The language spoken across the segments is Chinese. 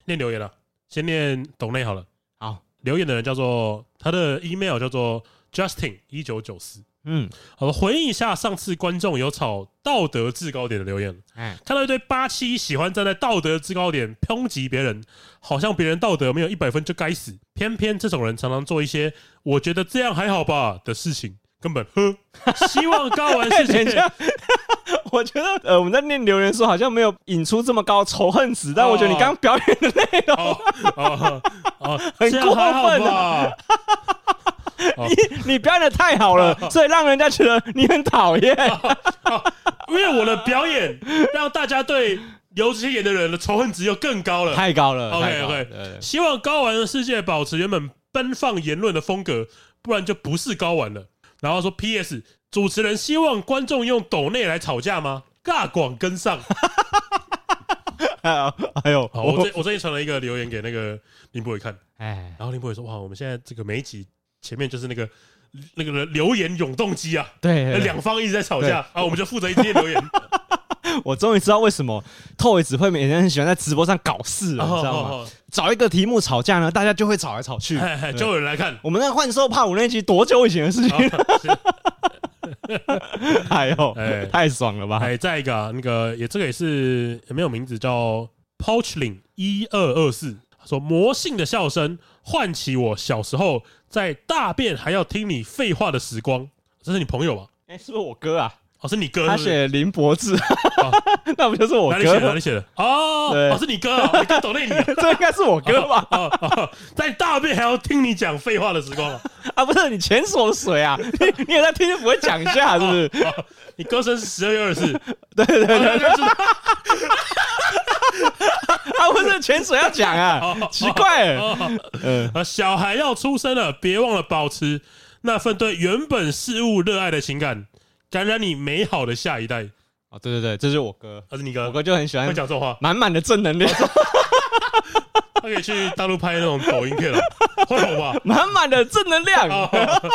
念留言了，先念抖内好了。 好， 留言的人叫做他的 email 叫做 Justin1994。回应一下上次观众有炒道德制高点的留言，看到一堆87喜欢站在道德制高点抨击别人，好像别人道德没有100分就该死，偏偏这种人常常做一些我觉得这样还好吧的事情，根本希望高玩世界。 我觉得我们在念留言说好像没有引出这么高仇恨值，但我觉得你刚刚表演的内容很过分啊！你表演的太好了，所以让人家觉得你很讨厌。 因为我的表演让大家对有这些演的人的仇恨值又更高了， 太高了。 OK， 希望高玩的世界保持原本奔放言论的风格，不然就不是高玩了。然后说 PS， 主持人希望观众用抖内来吵架吗？尬广跟上。 哎呦， 我最近传了一个留言给那个林博伟看，然后林博伟说：“哇，我们现在这个每一集前面就是那个留言永动机啊， 对， 两方一直在吵架啊，我们就负责一直念留言。” 我终于知道为什么Toy只会每天很喜欢在直播上搞事了，你知道吗？找一个题目吵架呢，大家就会吵来吵去， 就有人来看。 我们那个幻兽帕武那集多久以前的事情？哎呦，太爽了吧！ 再一个啊，那个这个也是没有名字，叫 Pouchling1224，他说魔性的笑声唤起我小时候在大便还要听你废话的时光。这是你朋友吧？ 是不是我哥啊？ 是你哥是不是？ 他写林博志，那不就是我哥？ 哪里写的？是你哥啊！你哥抖内你， 这应该是我哥吧？ 在大便还要听你讲废话的时光啊！不是你前手的水啊？你有在听就不会讲一下，是不是？ 你歌声是12月24， 对，不是潜水要讲啊，奇怪了。 小孩要出生了，别忘了保持那份对原本事物热爱的情感。感染你美好的下一代。 对，这是我哥， 是你哥。 我哥就很喜欢会讲这种话， 满满的正能量。 他可以去大陆拍那种抖音片了，会红吧？ 满满的正能量。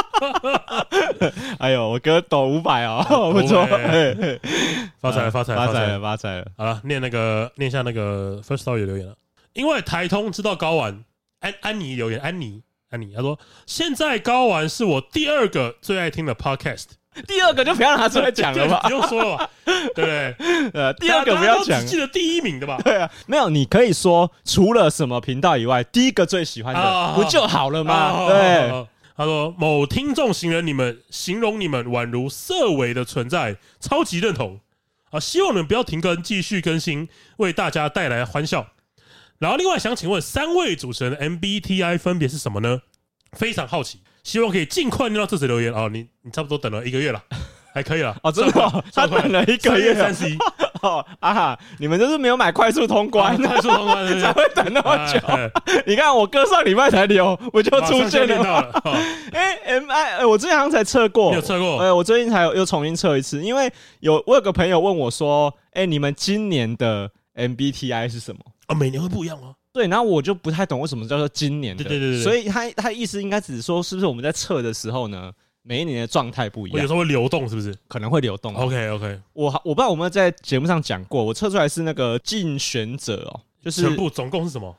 哎呦，我哥抖500哦，不错， 发财了。 好了，念一下那个 First Story 留言了。因为台通知道高玩，安妮留言，安妮，他说现在高玩是我第2个最爱听的 podcast。 第2个就不要拿出来讲了吧， 不用说了吧，对不对？ 第2个不要讲， 只记得第1名的吧？ 对啊，没有，你可以说除了什么频道以外，第1个最喜欢的不就好了吗？对， 他说某听众形容你们宛如色违的存在，超级认同啊！希望你们不要停更，继续更新，为大家带来欢笑。然后另外想请问3位主持人的 MBTI 分别是什么呢？非常好奇。希望可以尽快念到这则留言哦！你差不多等了1个月了，还可以了哦，真的、哦，他等了1个月 ，31 哦啊！你们就是没有买快速通关， 快速通关才会等那么久。你看我哥上礼拜才留，我就出现了。MI， 我之前好像才测过， 你有测过？ 我最近才又重新测一次，因为我有个朋友问我说：“你们今年的 MBTI 是什么？” 每年会不一样吗？ 对，然后我就不太懂为什么叫做今年的， 对， 所以他意思应该只是说，是不是我们在测的时候呢，每一年的状态不一样， 有时候会流动，是不是？ 可能会流动。 OK， 我不知道我们在节目上讲过，我测出来是那个竞选者哦，就是全部总共是什么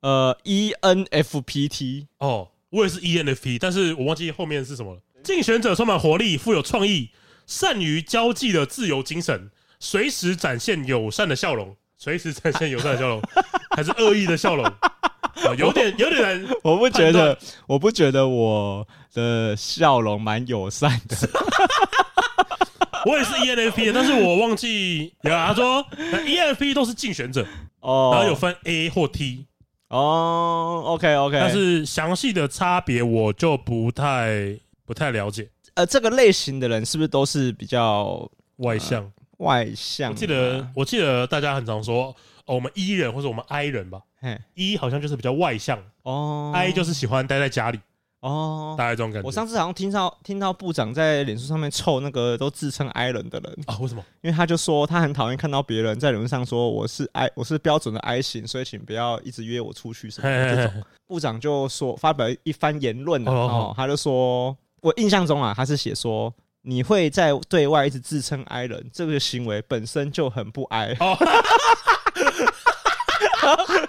？ENFPT 哦，我也是 ENFP， 但是我忘记后面是什么了。竞选者充满活力，富有创意，善于交际的自由精神，随时展现友善的笑容。还是恶意的笑容？有点难。我不觉得我的笑容蛮友善的。 我也是 ENFP， 但是我忘记他说 ENFP 都是竞选者然后有分 A 或 T。 OK， 但是详细的差别我就不太了解。 这个类型的人是不是都是比较外向？我记得大家很常说我们 E 人或者我们 I 人吧，E 好像就是比较外向，I 就是喜欢待在家里大概这种感觉。 我上次好像听到部长在脸书上面臭那个都自称 I 人的人为什么？ 因为他就说他很讨厌看到别人在脸书上说我是标准的 I 型，所以请不要一直约我出去什么的这种。部长就说发表一番言论他就说，我印象中他是写说。你会在对外一直自称 I 人，这个行为本身就很不 I。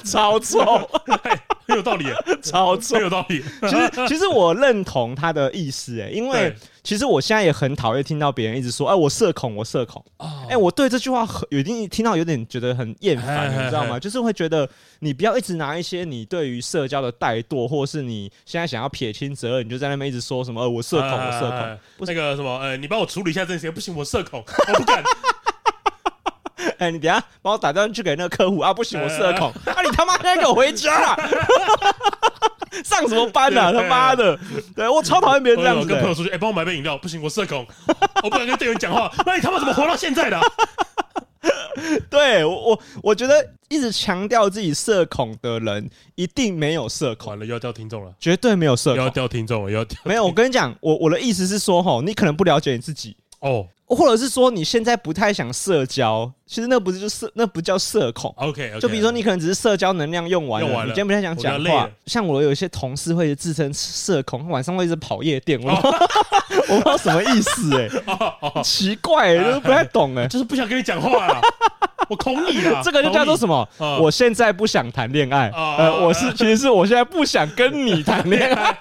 超臭， 很有道理， 超臭， 很有道理。 其实我认同他的意思，因为其实我现在也很讨厌听到别人一直说，我社恐，我社恐。我对这句话有一定听到有点觉得很厌烦，你知道吗？就是会觉得你不要一直拿一些你对于社交的怠惰，或是你现在想要撇清责任，你就在那边一直说什么我社恐，我社恐。 那个什么，你帮我处理一下这件事情，不行，我社恐，我不敢。 你等一下帮我打电话去给那个客户啊！不行，我社恐你他妈现在给我回家上什么班啊？他妈的！对我超讨厌别人这样子。 跟朋友出去，帮我买杯饮料，不行，我社恐，我不敢跟店员讲话。那你他妈怎么活到现在的？ 对我觉得一直强调自己社恐的人，一定没有社恐。 完了，又要掉听众了， 绝对没有社恐， 要掉听众了， 没有。我跟你讲，我的意思是说，你可能不了解你自己或者是说你现在不太想社交，其实那不叫社恐。 OK， 就比如说你可能只是社交能量用完了，你今天不太想讲话。像我有一些同事会自称社恐，晚上会一直跑夜店，我不知道什么意思奇怪就是不太懂就是不想跟你讲话啦。我恐你啦， 这个就叫做什么？我现在不想谈恋爱。其实是我现在不想跟你谈恋爱。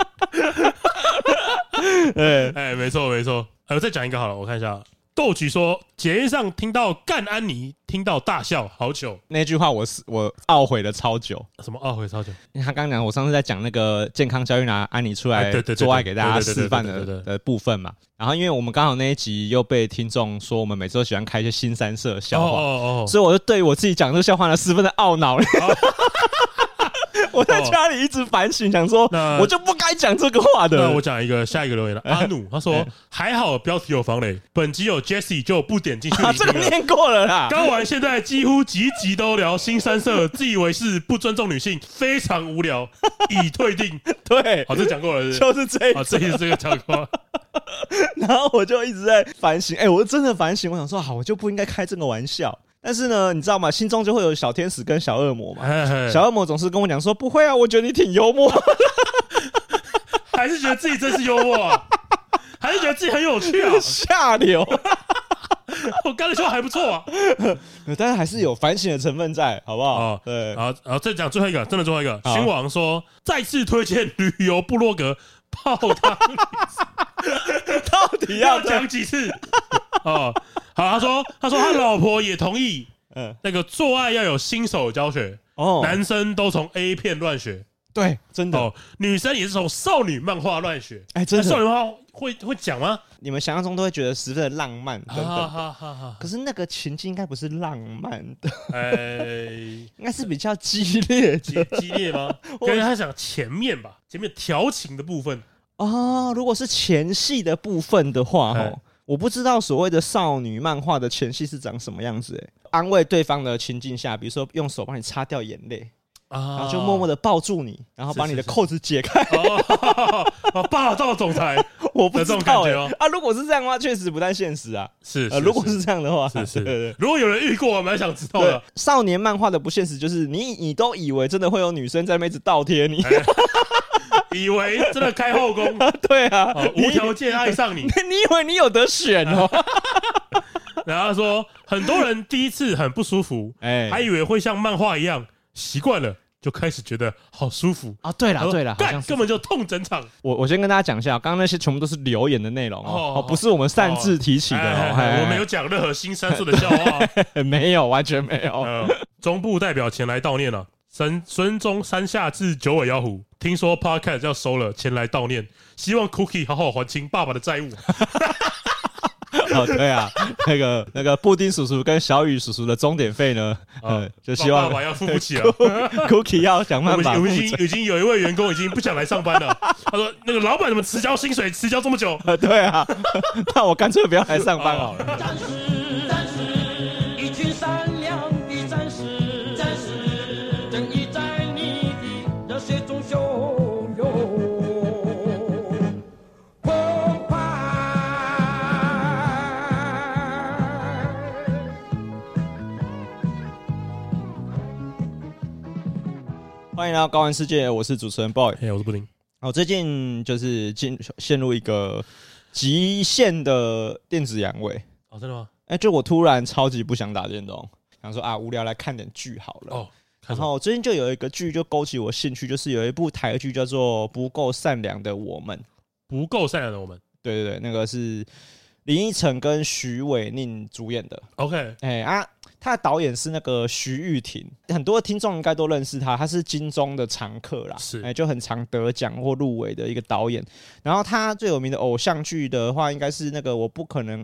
没错没错。我再讲一个好了，我看一下。豆菊说，捷运上听到干安妮，听到大笑，好久。 那句话我懊悔了超久。 什么懊悔超久？ 因为他刚刚讲，我上次在讲那个健康教育拿安妮出来做爱给大家示范的部分嘛。然后因为我们刚好那一集又被听众说我们每次都喜欢开一些新三色笑话，所以我就对我自己讲这个笑话呢十分的懊恼。我在家里一直反省，想说我就不该讲这个话的。 那我讲下一个留言了，阿努他说还好标题有防雷，本集有 Jessie 就不点进去这个念过了啦。 刚完现在几乎集集都聊新三色，自以为是不尊重女性，非常无聊，已退订。 对， 好，这讲过了就是这一集， 这是这个讲过。 然后我就一直在反省，我真的反省，我想说好，我就不应该开这个玩笑。但是呢，你知道吗？心中就会有小天使跟小恶魔嘛。小恶魔总是跟我讲说：“不会啊，我觉得你挺幽默。” 还是觉得自己真是幽默啊？还是觉得自己很有趣啊？ 下流！ 我刚才说还不错啊， 但是还是有反省的成分在，好不好？对。 然后再讲最后一个，真的最后一个。新王说再次推荐旅游部落格泡汤， 到底要讲几次？好，他说他老婆也同意，那个做爱要有新手教学，男生都从 A 片乱学， 对，真的， 女生也是从少女漫画乱学， 真的， 少女漫画会讲吗？ 你们想象中都会觉得十分的浪漫等等，可是那个情境应该不是浪漫的，应该是比较激烈的， 激烈吗？跟他讲前面吧，前面调情的部分如果是前戏的部分的话，我不知道所谓的少女漫画的前戏是长什么样子。安慰对方的情境下，比如说用手帮你擦掉眼泪，然后就默默的抱住你，然后把你的扣子解开。 霸道总裁， 我不知道如果是这样的话，确实不太现实啊。 是， 如果是这样的话， 是。如果有人遇过，我蛮想知道的。 少年漫画的不现实就是你都以为真的会有女生在那边一直倒贴你。 以为真的开后宫， 对啊， 无条件爱上你， 你以为你有得选哦？ 然后他说，很多人第一次很不舒服，还以为会像漫画一样，习惯了就开始觉得好舒服啊。对了， 根本就痛整场。 我先跟大家讲一下，刚刚那些全部都是留言的内容不是我们擅自提起的我没有讲任何新三色的笑话， 没有，完全没有。 中部代表前来悼念了。孙中山下至九尾妖狐，听说 Podcast 要收了，前来悼念，希望 Cookie 好好还清爸爸的债务。 对啊，那个布丁叔叔跟小雨叔叔的钟点费呢，就希望爸爸要付不起了 ，Cookie 要想办法。 已经有一位员工已经不想来上班了，他说那个老板怎么迟交薪水，迟交这么久？ 对啊，那我干脆不要来上班好了。欢迎来到高玩世界，我是主持人 Boy， 我是布丁。 最近就是陷入一个极限的电子阳痿。 真的吗？ 就我突然超级不想打电动，想说无聊来看点剧好了。 然后最近就有一个剧就勾起我兴趣，就是有一部台剧叫做《不够善良的我们》。 不够善良的我们， 对对对，那个是林依晨跟许瑋甯主演的。 OK， 他的导演是那个徐玉婷，很多听众应该都认识他，他是金钟的常客啦， 是就很常得奖或入围的一个导演。然后他最有名的偶像剧的话，应该是那个我可能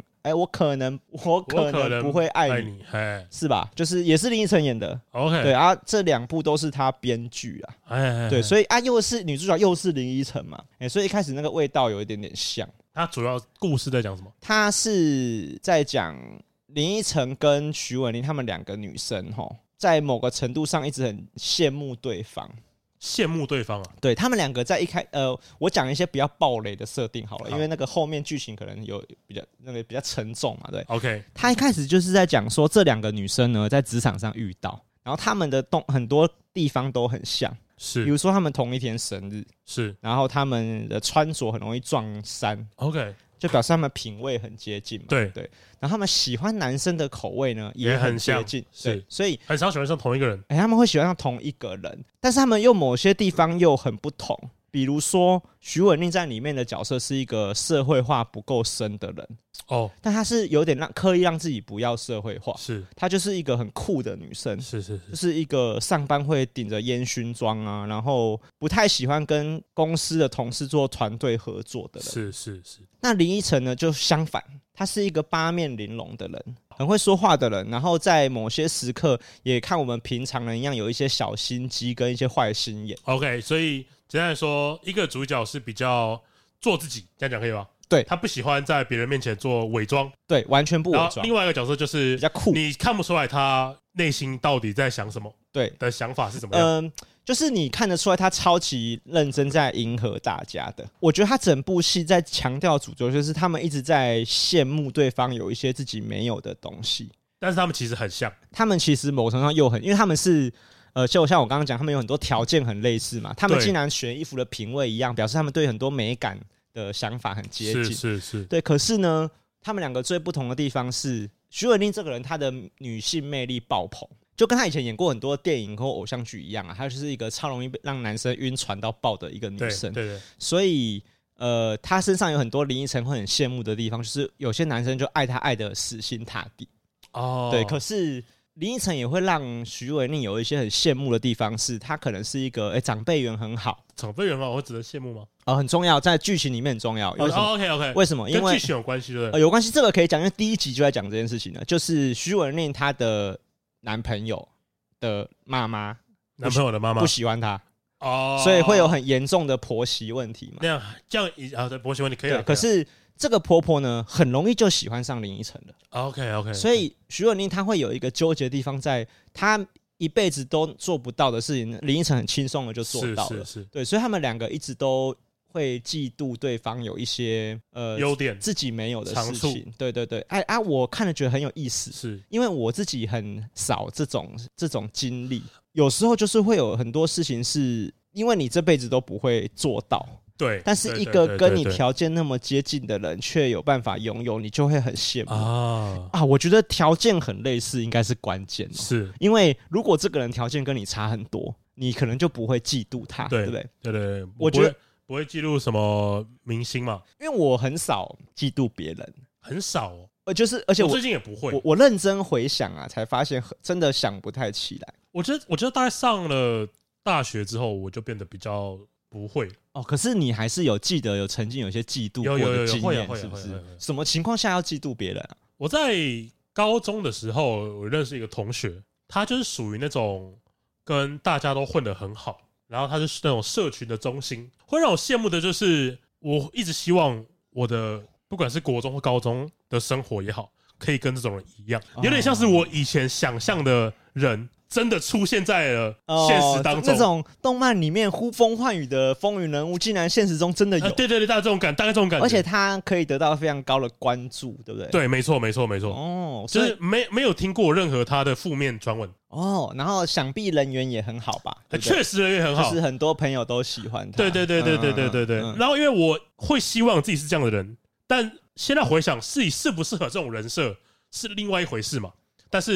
不会爱你，是吧？就是也是林依晨演的。 OK， 对啊，这2部都是他编剧啊。对，所以又是女主角又是林依晨嘛，所以一开始那个味道有一点点像。 他主要故事在讲什么？ 他是在讲林依晨跟许瑋甯他们2个女生在某个程度上一直很羡慕对方。 羡慕对方啊？ 对，他们2个在我讲一些比较暴雷的设定好了，因为那个后面剧情可能有比较沉重嘛，对。 OK， 他一开始就是在讲说这2个女生呢在职场上遇到，然后他们的很多地方都很像， 是， 比如说他们同一天生日， 是， 然后他们的穿着很容易撞衫 ，OK， 就表示他们品味很接近嘛， 对， 然后他们喜欢男生的口味呢也很接近， 是， 所以很少喜欢上同一个人， 他们会喜欢上同一个人，但是他们又某些地方又很不同，比如说许瑋甯在里面的角色是一个社会化不够深的人。但她是有点刻意让自己不要社会化， 是她就是一个很酷的女生， 是， 就是一个上班会顶着烟熏妆啊，然后不太喜欢跟公司的同事做团队合作的人， 是。 那林依晨呢就相反，她是一个八面玲珑的人，很会说话的人，然后在某些时刻也看我们平常人一样有一些小心机跟一些坏心眼。 OK， 所以简单来说，一个主角是比较做自己，这样讲可以吗？ 对， 他不喜欢在别人面前做伪装， 对，完全不伪装。 另外一个角色就是比较酷， 你看不出来他内心到底在想什么， 对的想法是怎么样。 就是你看得出来他超级认真在迎合大家的。我觉得他整部戏在强调主轴就是他们一直在羡慕对方有一些自己没有的东西， 但是他们其实很像， 他们其实某程度上又很，因为他们是就像我刚刚讲，他们有很多条件很类似嘛，他们竟然选衣服的品味一样，表示他们对很多美感的想法很接近， 是， 对。可是呢，他们2个最不同的地方是，许瑋甯这个人，她的女性魅力爆棚，就跟她以前演过很多电影或偶像剧一样啊，她就是一个超容易让男生晕船到爆的一个女生。 对。 所以她身上有很多林依晨会很羡慕的地方，就是有些男生就爱她爱的死心塌地。对。可是林依晨也会让许瑋甯有一些很羡慕的地方，是她可能是一个长辈缘很好。 长辈缘我会值得羡慕吗？ 很重要，在剧情里面很重要。 OK， 为什么？因为跟剧情有关系，对不对？ 有关系，这个可以讲，因为第1集就在讲这件事情了。就是许瑋甯她的男朋友的妈妈， 男朋友的妈妈不喜欢她，所以会有很严重的婆媳问题嘛。 这样对，婆媳问题可以。 可是这个婆婆呢，很容易就喜欢上林依晨了。 OK， 所以许瑋甯她会有一个纠结的地方，在她一辈子都做不到的事情，林依晨很轻松的就做到了。 是。 对，所以他们2个一直都会嫉妒对方有一些优点， 自己没有的事情。对。我看了觉得很有意思， 是因为我自己很少这种经历，有时候就是会有很多事情是因为你这辈子都不会做到。 对， 但是一个跟你条件那么接近的人却有办法拥有，你就会很羡慕我觉得条件很类似应该是关键， 是因为如果这个人条件跟你差很多，你可能就不会嫉妒他，对不对？ 对， 我觉得不会嫉妒什么明星嘛， 因为我很少嫉妒别人， 很少而且我最近也不会， 我认真回想啊，才发现真的想不太起来。 我觉得大概上了大学之后，我就变得比较不会可是你还是有记得有曾经有些嫉妒过的经验，是不是？什么情况下要嫉妒别人啊？ 我在高中的时候，我认识一个同学，他就是属于那种跟大家都混得很好，然后他是那种社群的中心。会让我羡慕的就是，我一直希望我的不管是国中或高中的生活也好，可以跟这种人一样，有点像是我以前想象的人。真的出现在了现实当中， 那种动漫里面呼风唤雨的风云人物，竟然现实中真的有。 对，大概这种感觉。 而且他可以得到非常高的关注，对不对？ 对，没错。就是没有听过任何他的负面传闻。 然后想必人缘也很好吧？ 确实人缘很好， 就是很多朋友都喜欢他。 对。然后因为我会希望自己是这样的人，但现在回想自己适不适合这种人设是另外一回事嘛。但是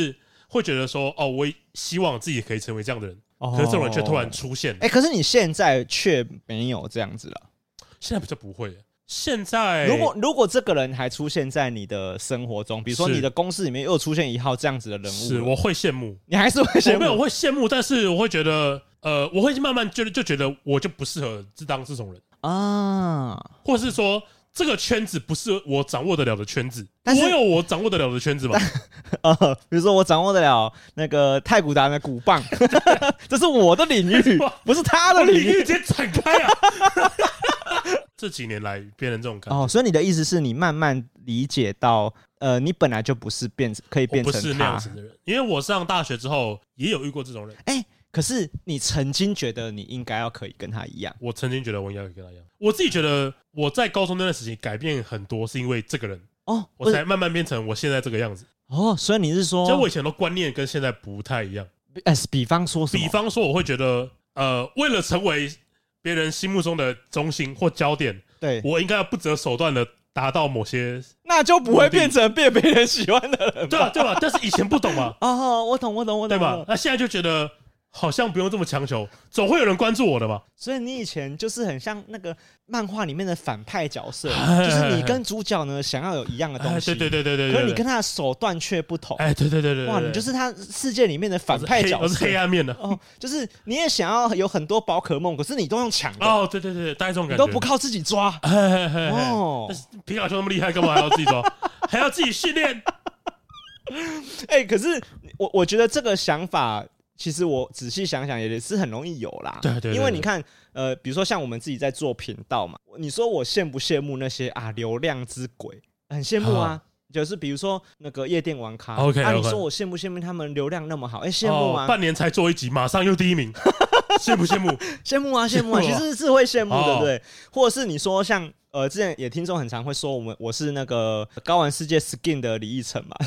会觉得说，哦，我希望自己可以成为这样的人，可是这种人却突然出现。 可是你现在却没有这样子了。 现在比较不会。现在如果这个人还出现在你的生活中，比如说你的公司里面又出现一号这样子的人物， 是我会羡慕。 你还是会羡慕？ 没有，我会羡慕，但是我会觉得，我会慢慢就觉得我就不适合当这种人啊，或是说这个圈子不是我掌握得了的圈子。但是我有我掌握得了的圈子吗？ 比如说我掌握得了那个太古达的鼓棒，这是我的领域，不是他的领域， 直接展开啊！这几年来变成这种感觉所以你的意思是你慢慢理解到，你本来就不是可以变成他， 我不是那样子的人。因为我上大学之后也有遇过这种人。 可是你曾经觉得你应该要可以跟他一样。 我曾经觉得我应该可以跟他一样。我自己觉得我在高中那段时期改变很多，是因为这个人我才慢慢变成我现在这个样子。 所以你是说， 就我以前的观念跟现在不太一样。 比方说什么？ 比方说，我会觉得，为了成为别人心目中的中心或焦点， 对， 我应该要不择手段的达到某些， 那就不会变成被别人喜欢的人。 对吧？但是以前不懂嘛。 我懂， 对吧？那现在就觉得好像不用这么强求，总会有人关注我的嘛。 所以你以前就是很像那个漫画里面的反派角色，就是你跟主角呢想要有一样的东西， 对， 可是你跟他的手段却不同。 对， 哇，你就是他世界里面的反派角色， 我是黑暗面的。 就是你也想要有很多宝可梦，可是你都用抢的。 对，大概这种感觉， 你都不靠自己抓。 但是皮卡丘那么厉害，干嘛还要自己抓？还要自己训练？ 可是我觉得这个想法，其实我仔细想想也是很容易有啦。 对， 因为你看，比如说像我们自己在做频道嘛，你说我羡不羡慕那些流量之鬼？很羡慕啊。就是比如说那个夜店玩咖你说我羡不羡慕他们流量那么好？羡慕啊！ 半年才做一集，马上又第一名，羡不羡慕？ 羡慕啊！其实是会羡慕的，对不对？或者是你说像之前也听众很常会说我是那个高玩世界 skin 的李奕晨嘛。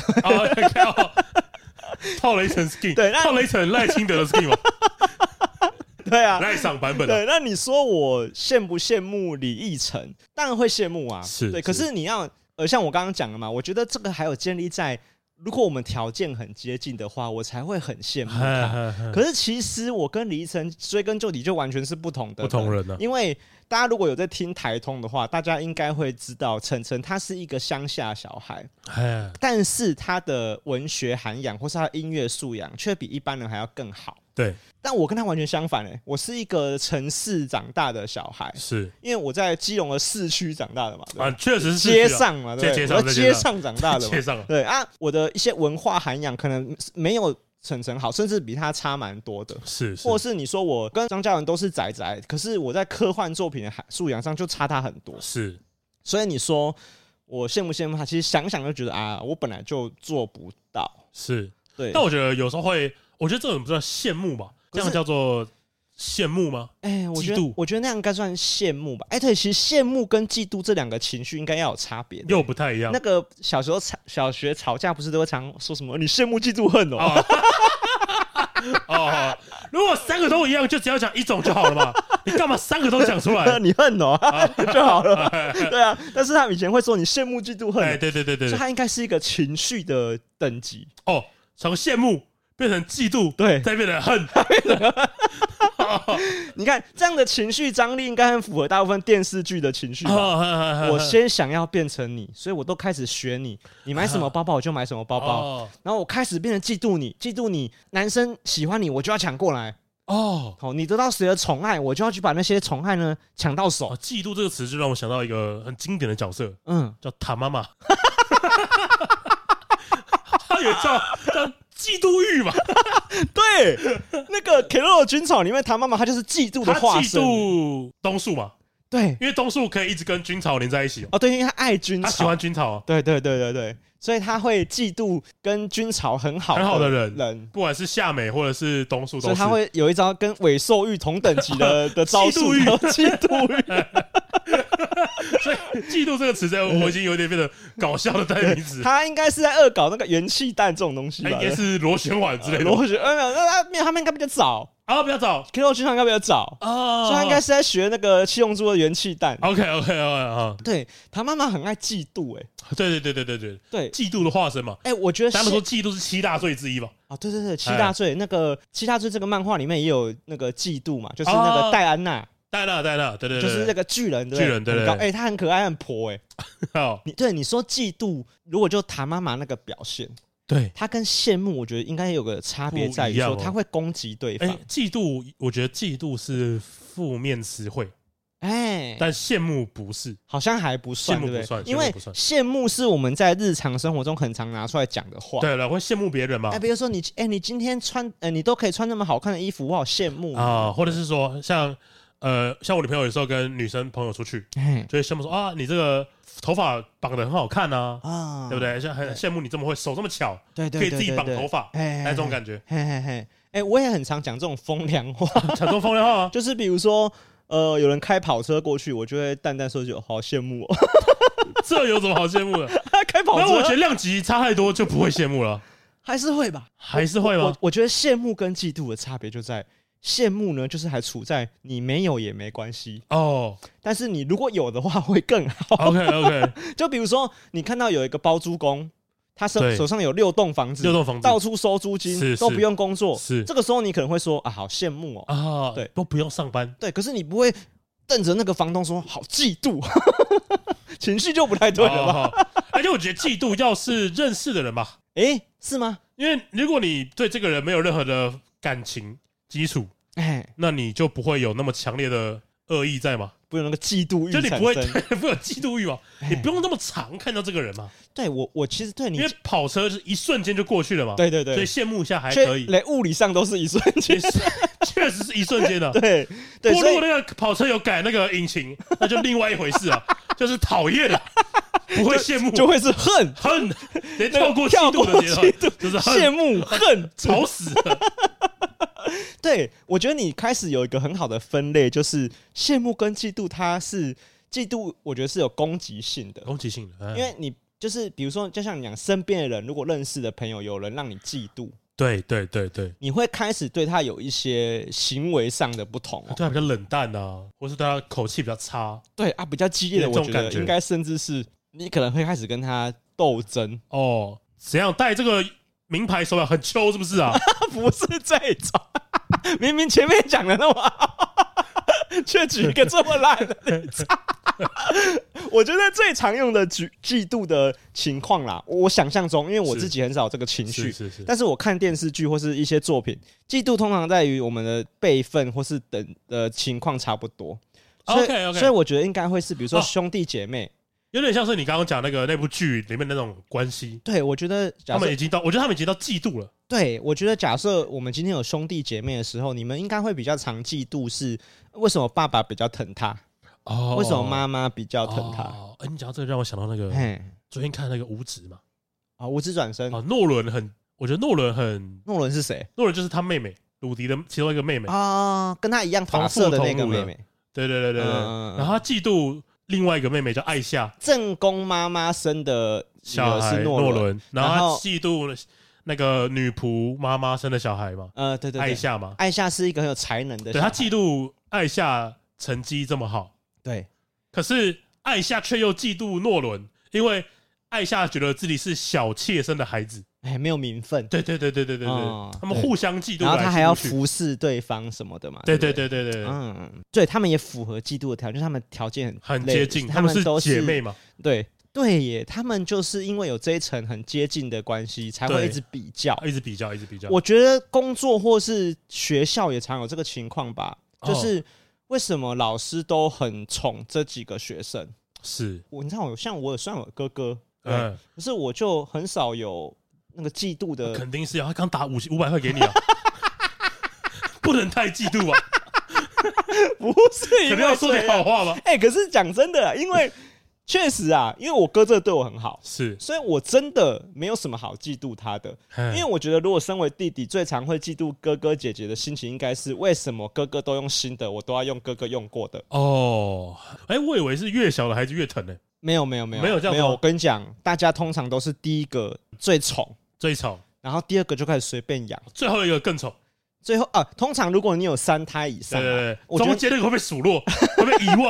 套了一层 skin， 对， 套了一层赖清德的 skin 嘛。 对啊， 赖上版本。 对，那你说我羡不羡慕李奕晨？当然会羡慕啊。对，可是你要像我刚刚讲的嘛，我觉得这个还有建立在，如果我们条件很接近的话，我才会很羡慕他。可是其实我跟李奕晨追根究底就完全是不同人啊。 因为大家如果有在听台通的话，大家应该会知道晨晨他是一个乡下小孩，但是他的文学涵养或是他的音乐素养却比一般人还要更好。 对， 但我跟他完全相反我是一个城市长大的小孩， 是因为我在基隆的市区长大的嘛， 确实是街上嘛，对， 我在街上长大的嘛， 街上对啊，我的一些文化涵养可能没有晨晨好，甚至比他差蛮多的， 是， 或是你说我跟张嘉文都是宅宅，可是我在科幻作品的素养上就差他很多， 是， 所以你说我羡慕羡慕他，其实想想就觉得我本来就做不到， 是， 对， 但我觉得有时候会。我觉得这种不叫羡慕吧，这样叫做羡慕吗？ 我觉得那样应该算羡慕吧。对，其实羡慕跟嫉妒这两个情绪应该要有差别， 又不太一样。 那个小学吵架不是都会常说什么你羡慕嫉妒恨如果三个都一样，就只要讲一种就好了嘛。你干嘛三个都讲出来？ 你恨就好了。对啊，但是他以前会说你羡慕嫉妒恨， 对， 所以他应该是一个情绪的等级从羡慕变成嫉妒， 对， 再变成恨。 你看这样的情绪张力应该很符合大部分电视剧的情绪吧？我先想要变成你，所以我都开始学你，你买什么包包我就买什么包包，然后我开始变成嫉妒你，男生喜欢你我就要抢过来。你得到谁的宠爱，我就要去把那些宠爱呢抢到手。 嫉妒这个词就让我想到一个很经典的角色，叫塔妈妈。他也叫嫉妒欲嘛。 对，那个《Keroro 军草》里面，他妈妈她就是嫉妒的化身。 他嫉妒东树嘛？ 对， 因为东树可以一直跟军草连在一起。 对，因为他爱军草， 他喜欢军草。 对，所以他会嫉妒跟军草很好的人， 不管是夏美或者是东树， 所以他会有一招跟尾兽欲同等级的招数，嫉妒欲。 所以嫉妒这个词在我已经有点变得搞笑的代名词。 他应该是在恶搞那个元气弹这种东西吧？ 应该是螺旋丸之类的。 没有，他们应该比较早。 比较早 ，Keroro 军草应该比较早所以他应该是在学那个七龙珠的元气弹。 OK， 对，他妈妈很爱嫉妒， 对，嫉妒的化身嘛。 我觉得他们说嫉妒是7大罪之一吧。 哦，对对对，七大罪那个七大罪这个漫画里面也有那个嫉妒嘛，就是那个戴安娜。 戴娜，对对对， 就是那个巨人，对巨人，对对， 他很可爱，很婆，你说嫉妒，如果就谭妈妈那个表现， 对， 他跟羡慕，我觉得应该有个差别在于说，他会攻击对方。 嫉妒，我觉得嫉妒是负面词汇，但羡慕不是， 好像还不算， 对不对？ 因为羡慕是我们在日常生活中很常拿出来讲的话。 对了，会羡慕别人嘛？ 比如说你今天穿，你都可以穿那么好看的衣服，我好羡慕啊！或者是说像我女朋友有时候跟女生朋友出去，就会羡慕说啊，你这个头发绑得很好看啊，对不对？像很羡慕你这么会，手这么巧， 对， 可以自己绑头发，那种感觉。 我也很常讲这种风凉话， 讲这种风凉话吗？ 就是比如说，有人开跑车过去，我就会淡淡说句好羡慕哦。 这有什么好羡慕的？ 开跑车， 那我觉得量级差太多就不会羡慕了， 还是会吧？ 还是会吗？ 我觉得羡慕跟嫉妒的差别就在。羡慕呢，就是还处在你没有也没关系但是你如果有的话会更好。 OK， 就比如说你看到有一个包租公，他手上有6栋房子，到处收租金，都不用工作，这个时候你可能会说啊，好羡慕对，都不用上班， 对，可是你不会瞪着那个房东说好嫉妒，情绪就不太对了吧？ 而且我觉得嫉妒要是认识的人吧， 是吗？ 因为如果你对这个人没有任何的感情基础，那你就不会有那么强烈的恶意在嘛？ 不有那个嫉妒欲， 就你不会有嫉妒欲嘛？你不用那么常看到这个人嘛？ 对我其实对你， 因为跑车是一瞬间就过去了嘛。 对， 所以羡慕一下还可以。 连物理上都是一瞬间， 确实是一瞬间的。 对， 如果那个跑车有改那个引擎，那就另外一回事啊，就是讨厌了。不会羡慕， 就会是恨， 连跳过嫉妒的阶段，就是羡慕、恨， 吵死了。 对，我觉得你开始有一个很好的分类，就是羡慕跟嫉妒，它是嫉妒，我觉得是有攻击性的，因为你就是比如说，就像你讲，身边的人如果认识的朋友有人让你嫉妒， 对， 你会开始对他有一些行为上的不同对他比较冷淡啊，或是对他口气比较差， 对啊，比较激烈的，我觉得应该甚至是你可能会开始跟他斗争怎样戴这个名牌手表很秋是不是啊？ 不是这种，明明前面讲的那么好，却举一个这么烂的例子。我觉得最常用的嫉妒的情况啦，我想象中，因为我自己很少有这个情绪，但是我看电视剧或是一些作品，嫉妒通常在于我们的辈分或是等的情况差不多。所以我觉得应该会是，比如说兄弟姐妹。 有点像是你刚刚讲那部剧里面那种关系。 对，我觉得我觉得他们已经到嫉妒了。 对，我觉得假设我们今天有兄弟姐妹的时候，你们应该会比较常嫉妒是为什么爸爸比较疼他，为什么妈妈比较疼他？ 你讲到这个让我想到那个昨天看那个无职嘛， 无职转生诺伦我觉得诺伦是谁？诺伦就是他妹妹鲁迪的其中一个妹妹跟他一样发色的那个妹妹。 对，然后他嫉妒另外一个妹妹叫艾夏， 正宫妈妈生的小孩是诺伦，然后他嫉妒那个女仆妈妈生的小孩嘛， 对， 艾夏嘛， 艾夏是一个很有才能的小孩， 对，他嫉妒艾夏成绩这么好， 对， 可是艾夏却又嫉妒诺伦，因为艾夏觉得自己是小妾生的孩子， 没有名分， 对，他们互相嫉妒， 然后他还要服侍对方什么的嘛， 对， 对，他们也符合嫉妒的条件，他们条件很接近， 他们都是姐妹嘛， 对耶，他们就是因为有这一层很接近的关系，才会一直比较。我觉得工作或是学校也常有这个情况吧，就是为什么老师都很宠这几个学生？你知道，像我虽然有哥哥，可是我就很少有那个嫉妒的。 肯定是他刚打500块给你啊，不能太嫉妒啊。 不是， 肯定要说点好话吗？ 可是讲真的，因为。确实啊，因为我哥这对我很好，所以我真的没有什么好嫉妒他的。因为我觉得，如果身为弟弟，最常会嫉妒哥哥姐姐的心情，应该是为什么哥哥都用新的，我都要用哥哥用过的。 我以为是越小的孩子越疼呢。 没有这样，我跟你讲，大家通常都是第一个最宠，然后第二个就开始随便养， 最后一个更宠。 最后通常如果你有3胎以上， 中间那个会被数落，会被遗忘。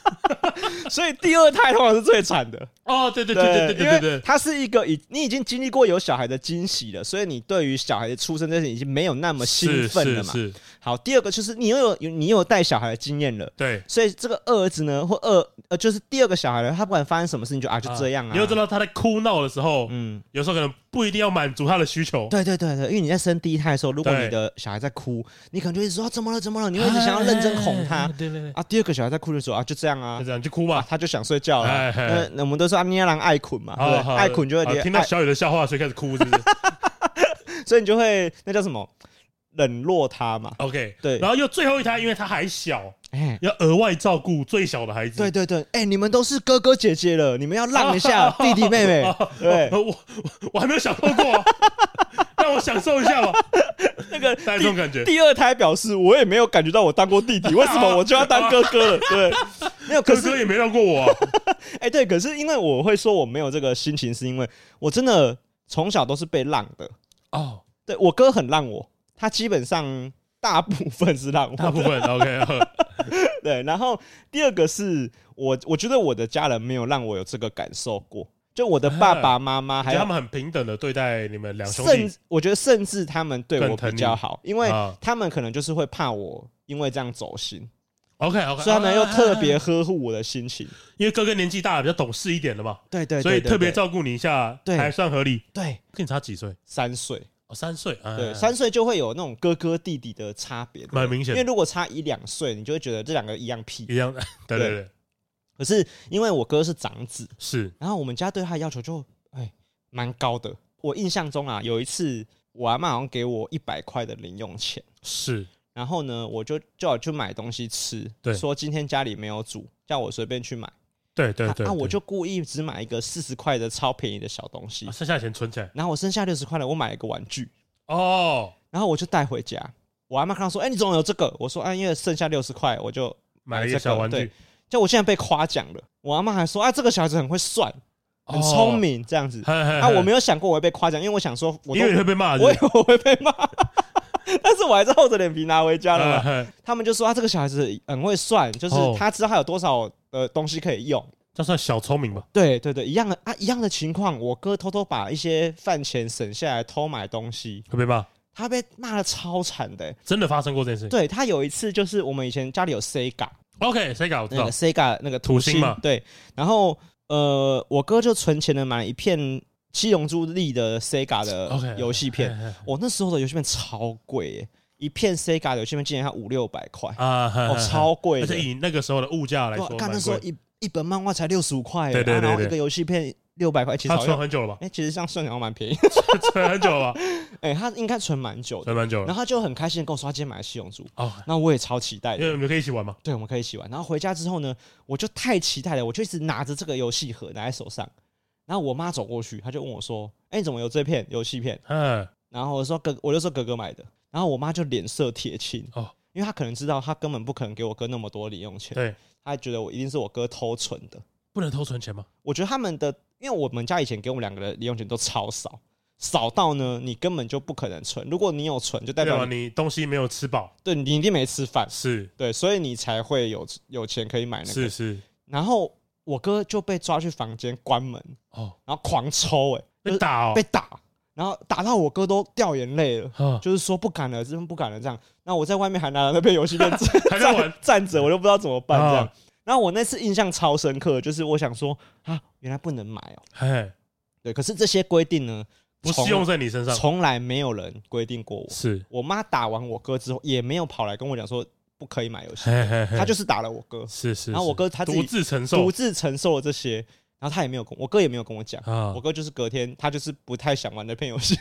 所以第二胎通常是最惨的。 哦，对，因为它是一个你已经经历过有小孩的惊喜了，所以你对于小孩的出生这件事已经没有那么兴奋了嘛。 是。 好，第二个就是你有带小孩的经验了， 对， 所以这个二儿子呢，或就是第二个小孩呢，他不管发生什么事情就这样啊。 你又知道他在哭闹的时候，有时候可能不一定要满足他的需求。 对，因为你在生第一胎的时候，如果你的小孩在哭，你可能就会说怎么了，你会一直想要认真哄他。 对啊，第二个小孩在哭的时候就这样啊， 就哭嘛， 他就想睡觉了。我们都说捏狼爱捆嘛，对不对？爱捆就会听到小雨的笑话，所以开始哭，是不是？ 所以你就会那叫什么？冷落他嘛 ，OK， 对， 然后又最后一胎，因为他还小，要额外照顾最小的孩子。 对，你们都是哥哥姐姐了，你们要让一下弟弟妹妹。对， 我还没有享受过，让我享受一下吧。 那个这种感觉。 第二胎表示，我也没有感觉到我当过弟弟，为什么我就要当哥哥了？对，没有， 哥哥也没让过我。 对，可是因为我会说我没有这个心情，是因为我真的从小都是被让的。哦，对我哥很让我。他基本上大部分是让我， 大部分 OK 对，然后第二个是我觉得我的家人没有让我有这个感受过，就我的爸爸妈妈，还有他们很平等的对待你们两兄弟， 我觉得甚至他们对我比较好，因为他们可能就是会怕我因为这样走心。 OK， 所以他们又特别呵护我的心情， 因为哥哥年纪大了，比较懂事一点了嘛， 对， 所以特别照顾你一下，还算合理。 对， 跟你差几岁 ？3岁。 3岁， 对，3岁就会有那种哥哥弟弟的差别， 蛮明显。 因为如果差1-2岁，你就会觉得这两个一样屁， 一样。对。 可是因为我哥是长子， 是， 然后我们家对他的要求就蛮高的。我印象中啊，有一次我阿嬷好像给我100块的零用钱， 是。 然后呢，我就叫我去买东西吃，说今天家里没有煮，叫我随便去买。 对， 我就故意只买一个40块的超便宜的小东西， 剩下的钱存起来。 然后我剩下60块了，我买了一个玩具哦， 然后我就带回家。我阿嬷看到说：“你怎么有这个？”我说：“因为剩下60块，我就买了一个小玩具。” 对，就我现在被夸奖了。我阿嬷还说：“这个小孩子很会算，很聪明，这样子。”我没有想过我会被夸奖，因为我想说， 因为你会被骂， 我会被骂。但是我还是厚着脸皮拿回家了嘛。他们就说这个小孩子很会算，就是他知道他有多少东西可以用， 这算小聪明吧？ 对，一样的情况。我哥偷偷把一些饭钱省下来偷买东西， 会被骂？ 他被骂的超惨的。 真的发生过这件事？ 对，他有一次就是我们以前家里有 Sega，OK，Sega 我知道 Sega 那个土星嘛，对。然后我哥就存钱的买了一片七龙珠力的 Sega 的游戏片，那时候的游戏片超贵耶，一片 Sega 的游戏片竟然要500-600块啊，超贵的， 而且以那个时候的物价来说， 看那时候一本漫画才65块， 对， 然后一个游戏片600块，其实他存很久了吧？ 其实这样算好像蛮便宜， 存很久了吧？ 他应该存蛮久的，然后他就很开心的跟我说他今天买了七龙珠，那我也超期待的， 因为我们可以一起玩嘛。 对，我们可以一起玩。然后回家之后呢，我就太期待了，我就一直拿着这个游戏盒拿在手上。然后我妈走过去，她就问我说：“你怎么有这片游戏片？”然后我就说哥哥买的。然后我妈就脸色铁青，因为她可能知道她根本不可能给我哥那么多零用钱， 对， 她觉得我一定是我哥偷存的。 不能偷存钱吗？ 我觉得他们的，因为我们家以前给我们2个的零用钱都超少，少到呢你根本就不可能存。如果你有存，就代表你东西没有吃饱， 对，你一定没吃饭， 是对， 所以你才会有钱可以买那个。 是。 然后我哥就被抓去房间关门，然后狂抽， 被打， 然后打到我哥都掉眼泪了，就是说不敢了，真的不敢了这样。那我在外面还拿了那片游戏片站着，我就不知道怎么办这样。然后我那次印象超深刻，就是我想说原来不能买对，可是这些规定呢不适用在你身上， 从来没有人规定过我。 是我妈打完我哥之后，也没有跑来跟我讲说不可以买游戏，他就是打了我哥， 是。 然后我哥他自己独自承受了这些，然后他也没有我哥也没有跟我讲，我哥就是隔天他就是不太想玩那片游戏，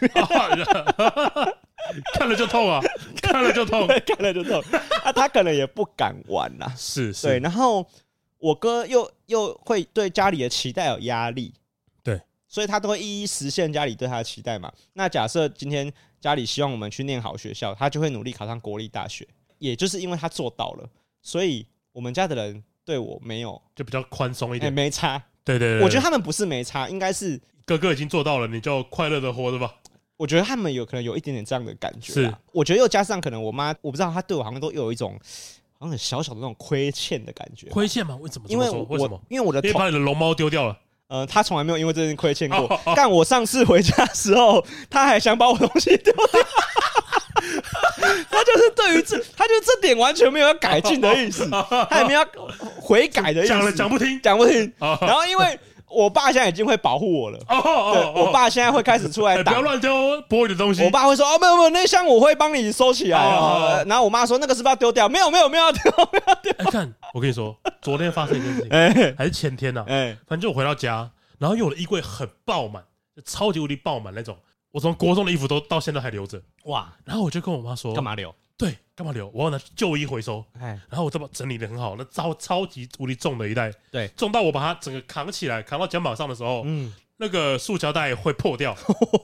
看了就痛啊，看了就痛他可能也不敢玩啦， 是对。然后我哥又会对家里的期待有压力， 对， 所以他都会一一实现家里对他的期待嘛。那假设今天家里希望我们去念好学校，他就会努力考上国立大学。也就是因为他做到了，所以我们家的人对我没有就比较宽松一点， 没差。 对， 我觉得他们不是没差，应该是哥哥已经做到了，你就快乐的活着吧。 我觉得他们可能有一点点这样的感觉。是，我觉得又加上可能我妈，我不知道她对我好像都有一种好像很小小的那种亏欠的感觉。 亏欠吗？为什么？ 因为为什么？ 因为我的因为把你的龙猫丢掉了。 他从来没有因为这件亏欠过。但我上次回家的时候，他还想把我东西丢掉。他就是对于他就是这点完全没有要改进的意思，他也没有要悔改的意思， 讲不听。 然后因为我爸现在已经会保护我了，我爸现在会开始出来打， 不要乱丢玻璃的东西。 我爸会说没有，那箱我会帮你收起来。然后我妈说那个是不是要丢掉？没有要丢。 看，我跟你说，昨天发生一件事情，还是前天呐，反正就我回到家，然后因为我的衣柜很爆满，超级无敌爆满那种。我从国中的衣服都到现在还留着，哇！然后我就跟我妈说， 干嘛留？ 对，干嘛留？我要拿旧衣回收。然后我这么整理的很好，那超级无敌重的一袋，对，重到我把它整个扛起来，扛到肩膀上的时候，那个塑胶袋会破掉。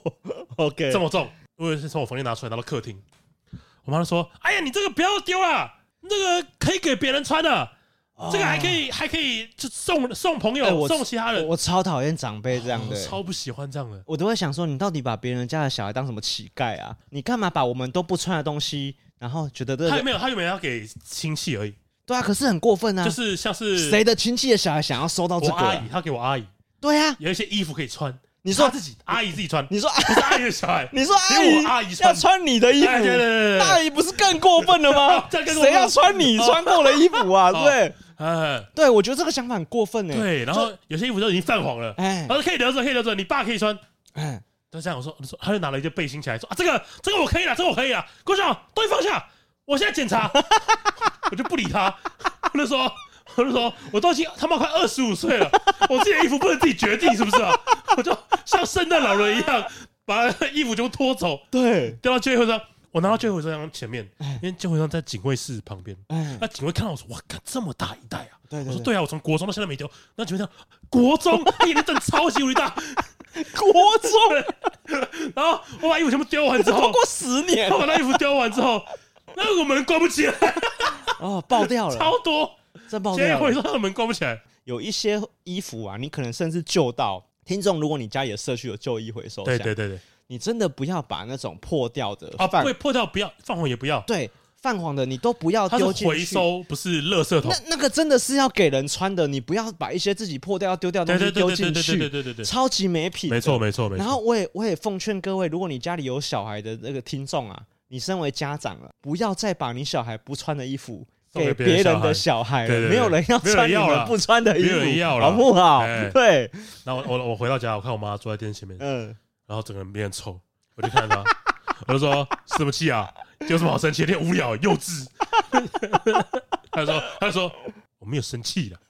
OK， 这么重，我也是从我房间拿出来，拿到客厅。我妈就说：“哎呀，你这个不要丢了，这个可以给别人穿的。”这个还可以就送朋友，送其他人。 我超讨厌长辈这样的， 超不喜欢这样的。 我都会想说，你到底把别人家的小孩当什么乞丐啊？你干嘛把我们都不穿的东西，然后觉得他没有要给亲戚而已。 对啊，可是很过分啊！ 就是像是谁的亲戚的小孩想要收到这个？ 我阿姨，他给我阿姨。 对啊， 有一些衣服可以穿。 你说阿姨自己穿， 你说不是阿姨的小孩， 你说阿姨要穿你的衣服，那阿姨不是更过分了吗？谁要穿你穿过的衣服啊？对不对？对，我觉得这个想法很过分呢。 对，然后有些衣服都已经泛黄了，他说可以留着，你爸可以穿。就这样，我说，他就拿了一件背心起来，说这个我可以了，郭校东西放下，我现在检查，我就不理他，我就说。我都已经他妈快25岁了，我自己的衣服不能自己决定，是不是啊？我就像圣诞老人一样，把衣服就拖走，对，丢到救护车上。我拿到救护车上前面，因为救护车在警卫室旁边。那警卫看到我说：“哇，干这么大一袋啊！”我说：“对啊，我从国中到现在没丢。”那警卫讲：“国中，你真超级无敌大， 国中。” 然后我把衣服全部丢完之后， 过10年， 我把那衣服丢完之后，那个门关不起来， 爆掉了， 超多。 真爆掉了！ 回收的门关不起来。有一些衣服啊，你可能甚至旧到听众，如果你家里的社区有旧衣回收箱， 对， 你真的不要把那种破掉的会破掉不要，泛黄也不要。 对，泛黄的你都不要丢进去。 它是回收，不是垃圾桶。 那个真的是要给人穿的，你不要把一些自己破掉要丢掉的东西丢进去，对，超级没品。 没错。 然后我也奉劝各位，如果你家里有小孩的那个听众啊，你身为家长了，不要再把你小孩不穿的衣服给别人的小孩了，没有人要穿你们不穿的衣服，好不好？对。 然后我回到家，我看我妈坐在电视前面，然后整个人变臭，我就看着她，我就说什么气啊？有什么好生气？有点无聊，幼稚。他就说我没有生气了。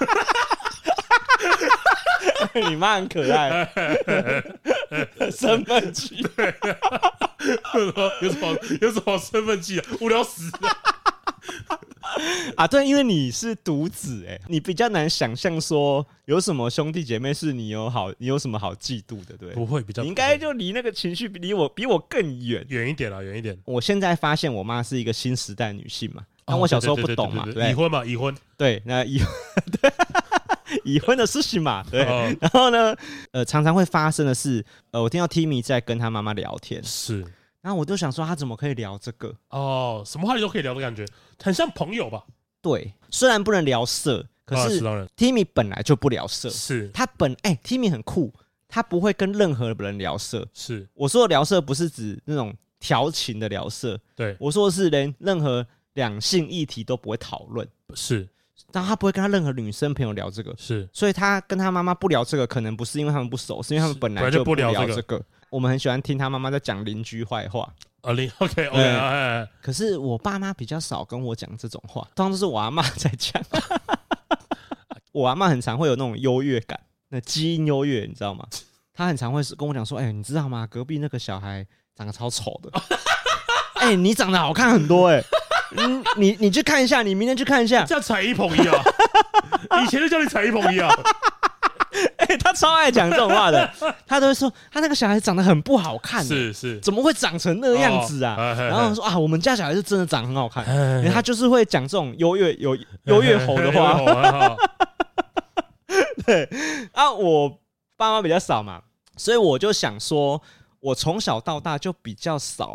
你妈很可爱，身份气。 有什么好身份气啊？无聊死了。 啊，对，因为你是独子，你比较难想象说有什么兄弟姐妹是你有什么好嫉妒的，对？ 不会，比较你应该就离那个情绪比我更远一点啦，远一点。 我现在发现我妈是一个新时代女性嘛，但我小时候不懂嘛， 对，已婚嘛，已婚， 对，那已婚的事情嘛，对。然后呢，常常会发生的是，我听到 Timmy 在跟他妈妈聊天， 是。 然后我就想说，他怎么可以聊这个？ 什么话题都可以聊的感觉，很像朋友吧？ 对，虽然不能聊色，可是 Timmy 本来就不聊色。 是， 他Timmy 很酷，他不会跟任何人聊色。 是， 我说的聊色不是指那种调情的聊色， 对， 我说的是连任何两性议题都不会讨论。 是， 但他不会跟他任何女生朋友聊这个。 是， 所以他跟他妈妈不聊这个，可能不是因为他们不熟，是因为他们本来就不聊这个。我们很喜欢听他妈妈在讲邻居坏话。 OK， 可是我爸妈比较少跟我讲这种话，通常都是我阿嬷在讲。我阿嬷很常会有那种优越感，那基因优越，你知道吗？她很常会跟我讲说：“你知道吗？隔壁那个小孩长得超丑的。你长得好看很多你去看一下，你明天去看一下。” 叫踩一捧一啊！以前就叫你踩一捧一啊！ 他超爱讲这种话的，他都会说他那个小孩长得很不好看， 是， 怎么会长成那个样子啊？然后说我们家小孩是真的长得很好看，他就是会讲这种优越猴的话。对啊，我爸妈比较少嘛，所以我就想说，我从小到大就比较少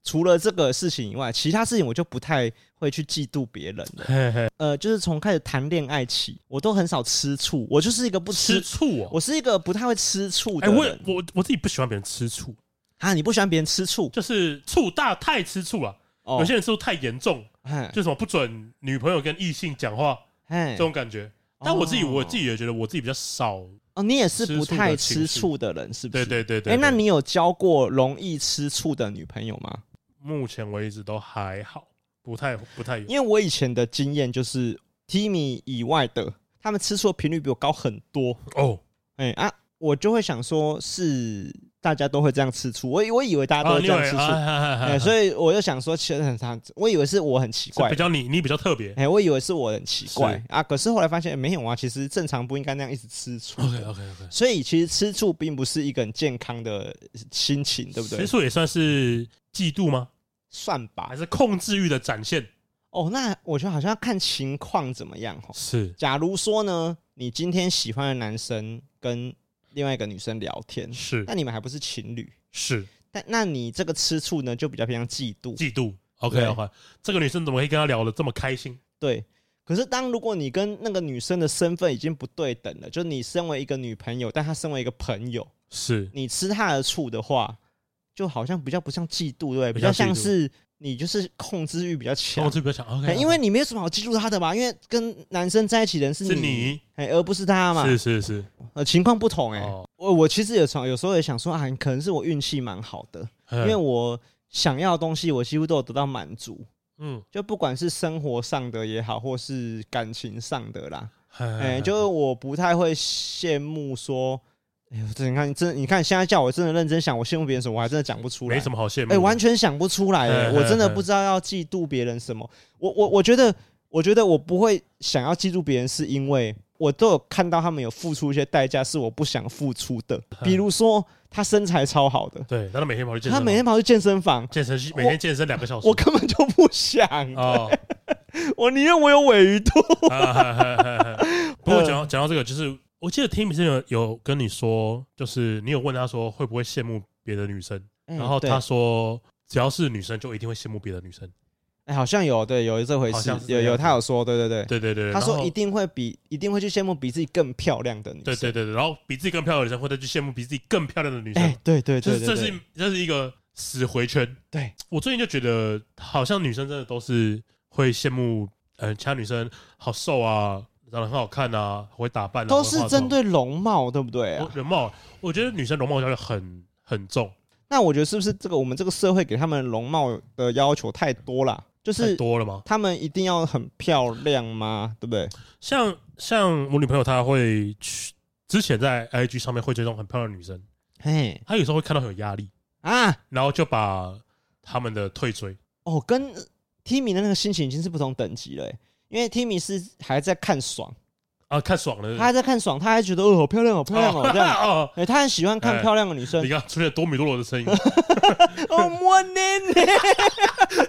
除了这个事情以外，其他事情我就不太会去嫉妒别人了。就是从开始谈恋爱起，我都很少吃醋，我就是一个不吃醋哦， 我是一个不太会吃醋的人。 我自己不喜欢别人吃醋啊，你不喜欢别人吃醋， 就是醋太吃醋了。有些人吃醋太严重，就什么不准女朋友跟异性讲话这种感觉。但我自己也觉得我自己比较少。哦， 你也是不太吃醋的人，是不是？ 对。 那你有交过容易吃醋的女朋友吗？ 目前为止都还好，不太有。 因为我以前的经验就是 Timmy 以外的，他们吃醋的频率比我高很多。哦，我就会想说是大家都会这样吃醋，我以为大家都会这样吃醋，所以我就想说，其实我以为是我很奇怪， 比较你比较特别， 我以为是我很奇怪啊，可是后来发现没有啊，其实正常不应该那样一直吃醋。 OK， 所以其实吃醋并不是一个很健康的心情，对不对？ 吃醋也算是嫉妒吗？ 算吧， 还是控制欲的展现？ 哦，那我觉得好像要看情况怎么样。 是， 假如说呢，你今天喜欢的男生跟另外一个女生聊天， 是， 那你们还不是情侣， 是， 那你这个吃醋呢，就比较偏向嫉妒。 OK， 这个女生怎么会跟他聊得这么开心？ 对。可是如果你跟那个女生的身份已经不对等了，就你身为一个女朋友，但她身为一个朋友， 是你吃她的醋的话，就好像比较不像嫉妒，对不对？比较像是你就是控制欲比较强 ，OK， 因为你没有什么好记住他的嘛，因为跟男生在一起的人是你，而不是他嘛。 是， 情况不同我其实有时候也想说啊，可能是我运气蛮好的，因为我想要的东西我几乎都有得到满足，就不管是生活上的也好，或是感情上的啦，就是我不太会羡慕说。你看，现在叫我真的认真想，我羡慕别人什么，我还真的讲不出来， 没什么好羡慕。 完全想不出来。我真的不知道要嫉妒别人什么。我觉得我不会想要嫉妒别人，是因为我都有看到他们有付出一些代价，是我不想付出的。比如说，他身材超好的， 对，他每天跑去健身房， 他每天跑去健身房， 每天健身2个小时， 我根本就不想。我宁愿我有尾鱼肚。 不过讲到这个，就是我记得 Timmy 之前有跟你说，就是你有问他说会不会羡慕别的女生，然后他说只要是女生就一定会羡慕别的女生。 好像有这回事，有他有说， 对， 他说一定会去羡慕比自己更漂亮的女生， 对，然后比自己更漂亮的女生会再去羡慕比自己更漂亮的女生， 对， 这是一个死回圈。 对， 我最近就觉得好像女生真的都是会羡慕其他女生好瘦啊，长得很好看啊，会打扮啊， 都是针对容貌，对不对啊？ 容貌，我觉得女生容貌要求很重。 那我觉得是不是我们这个社会给他们容貌的要求太多了？就是太多了吗？他们一定要很漂亮吗？对不对？ 像我女朋友，她会之前在 IG 上面会追踪很漂亮的女生，她有时候会看到很有压力啊，然后就把他们的退追。 跟 Timmy 的那个心情已经是不同等级了，因为 Timmy 是还在看爽啊，看爽了， 他还在看爽，他还觉得好漂亮，好漂亮哦，这样，他很喜欢看漂亮的女生。 你刚出现多米多罗的声音， 我奶奶！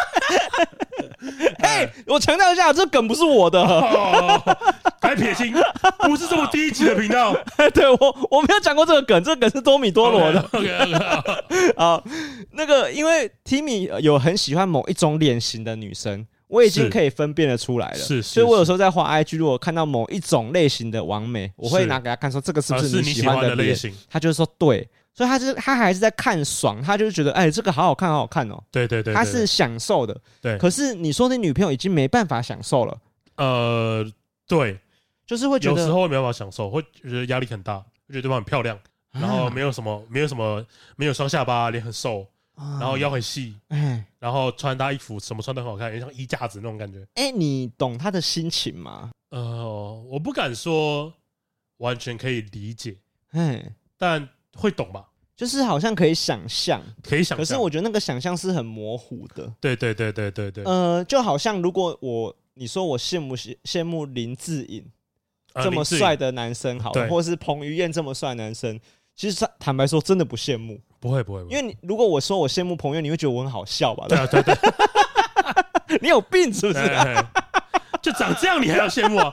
我强调一下，这梗不是我的， 该撇清，不是这么低级的频道。 对，我没有讲过这个梗，这个梗是多米多罗的。 OK， 好，那个因为 Timmy 有很喜欢某一种脸型的女生，我已经可以分辨得出来了。所以我有时候在滑 IG， 如果看到某一种类型的网美，我会拿给他看，说这个是不是你喜欢的类型？他就说对。所以他还是在看爽，他就是觉得这个好好看，好好看哦。 对， 他是享受的。 对， 可是你说你女朋友已经没办法享受了。 对， 就是会觉得有时候没办法享受，会觉得压力很大，会觉得对方很漂亮，然后没有双下巴，脸很瘦，然后腰很细，然后穿搭衣服什么穿得很好看，像衣架子那种感觉。 你懂他的心情吗？ 我不敢说完全可以理解，但会懂吧？ 就是好像可以想象，可是我觉得那个想象是很模糊的。 对。 就好像如果你说我羡慕林志颖这么帅的男生好了，或是彭于晏这么帅的男生，其实坦白说真的不羡慕。 不会， 因为如果我说我羡慕彭于晏，你会觉得我很好笑吧？ 对， 你有病是不是？ 就长这样你还要羡慕啊？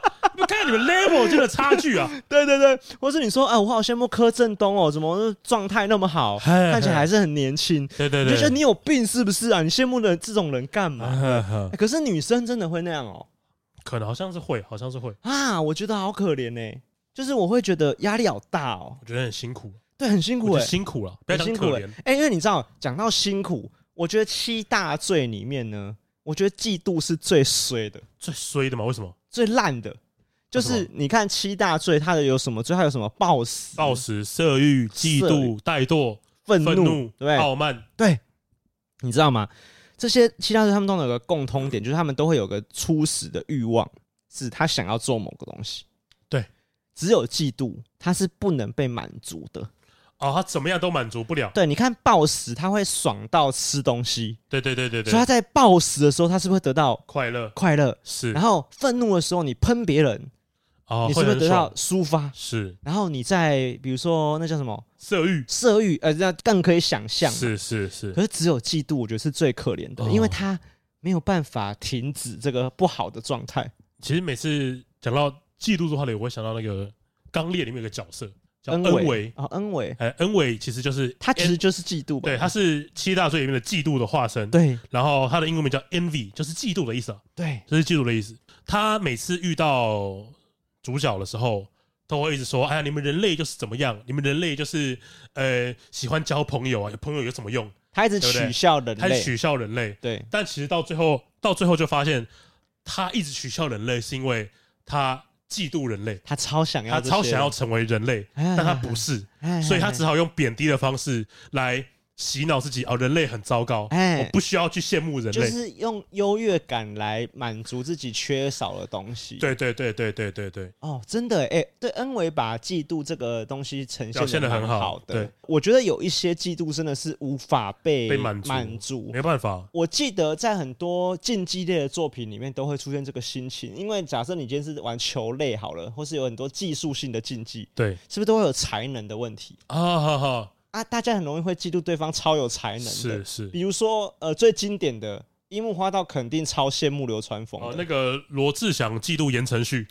看你们 level 间的差距啊。 对对对，或是你说我好羡慕柯震东哦，怎么状态那么好，看起来还是很年轻。 对对对， 你就觉得你有病是不是啊？你羡慕的这种人干嘛？可是女生真的会那样哦？ 可能好像是会啊，我觉得好可怜呢。就是我会觉得压力好大哦， 我觉得很辛苦。 对，很辛苦辛苦了，不要讲可怜。 因为你知道，讲到辛苦，我觉得7大罪里面呢，我觉得嫉妒是最衰的， 最衰的嘛？为什么？ 最烂的，就是你看7大罪，它的有什么罪？它有什么暴食、 色欲、嫉妒、怠惰、愤怒、对，傲慢。 对，你知道吗？这些7大罪他们都有个共通点，就是他们都会有个初始的欲望，是他想要做某个东西。 对， 只有嫉妒，它是不能被满足的。 他怎么样都满足不了。 对，你看暴食，他会爽到吃东西。 对，所以他在暴食的时候，他是不是会得到快乐？是。 然后愤怒的时候，你喷别人，你是不是得到抒发？ 是。 然后你在比如说那叫什么色欲， 那更可以想象。 是。 可是只有嫉妒，我觉得是最可怜的，因为他没有办法停止这个不好的状态。 其实每次讲到嫉妒的话，我会想到那个《钢烈》里面有个角色。叫恩维恩维其实就是他其实就是嫉妒吧？ 对，他是7大罪里面的嫉妒的化身。 对， 然后他的英文名叫 envy， 就是嫉妒的意思啊。 对， 这是嫉妒的意思。他每次遇到主角的时候，都会一直说：“哎呀，你们人类就是怎么样？你们人类就是喜欢交朋友啊，有朋友有什么用？” 他一直取笑人类， 他一直取笑人类。对，但其实到最后就发现，他一直取笑人类是因为他嫉妒人类， 他超想要成为人类，但他不是，所以他只好用贬低的方式来洗脑自己。人类很糟糕，我不需要去羡慕人类， 就是用优越感来满足自己缺少的东西。 对。 真的对，恩维把嫉妒这个东西呈现得很好的。 对， 我觉得有一些嫉妒真的是无法被满足， 没办法。 我记得在很多竞技类的作品里面都会出现这个心情，因为假设你今天是玩球类好了，或是有很多技术性的竞技， 对， 是不是都会有才能的问题大家很容易会嫉妒对方超有才能的， 是。比如说最经典的樱木花道肯定超羡慕流川枫的。 那个罗志祥嫉妒言承旭。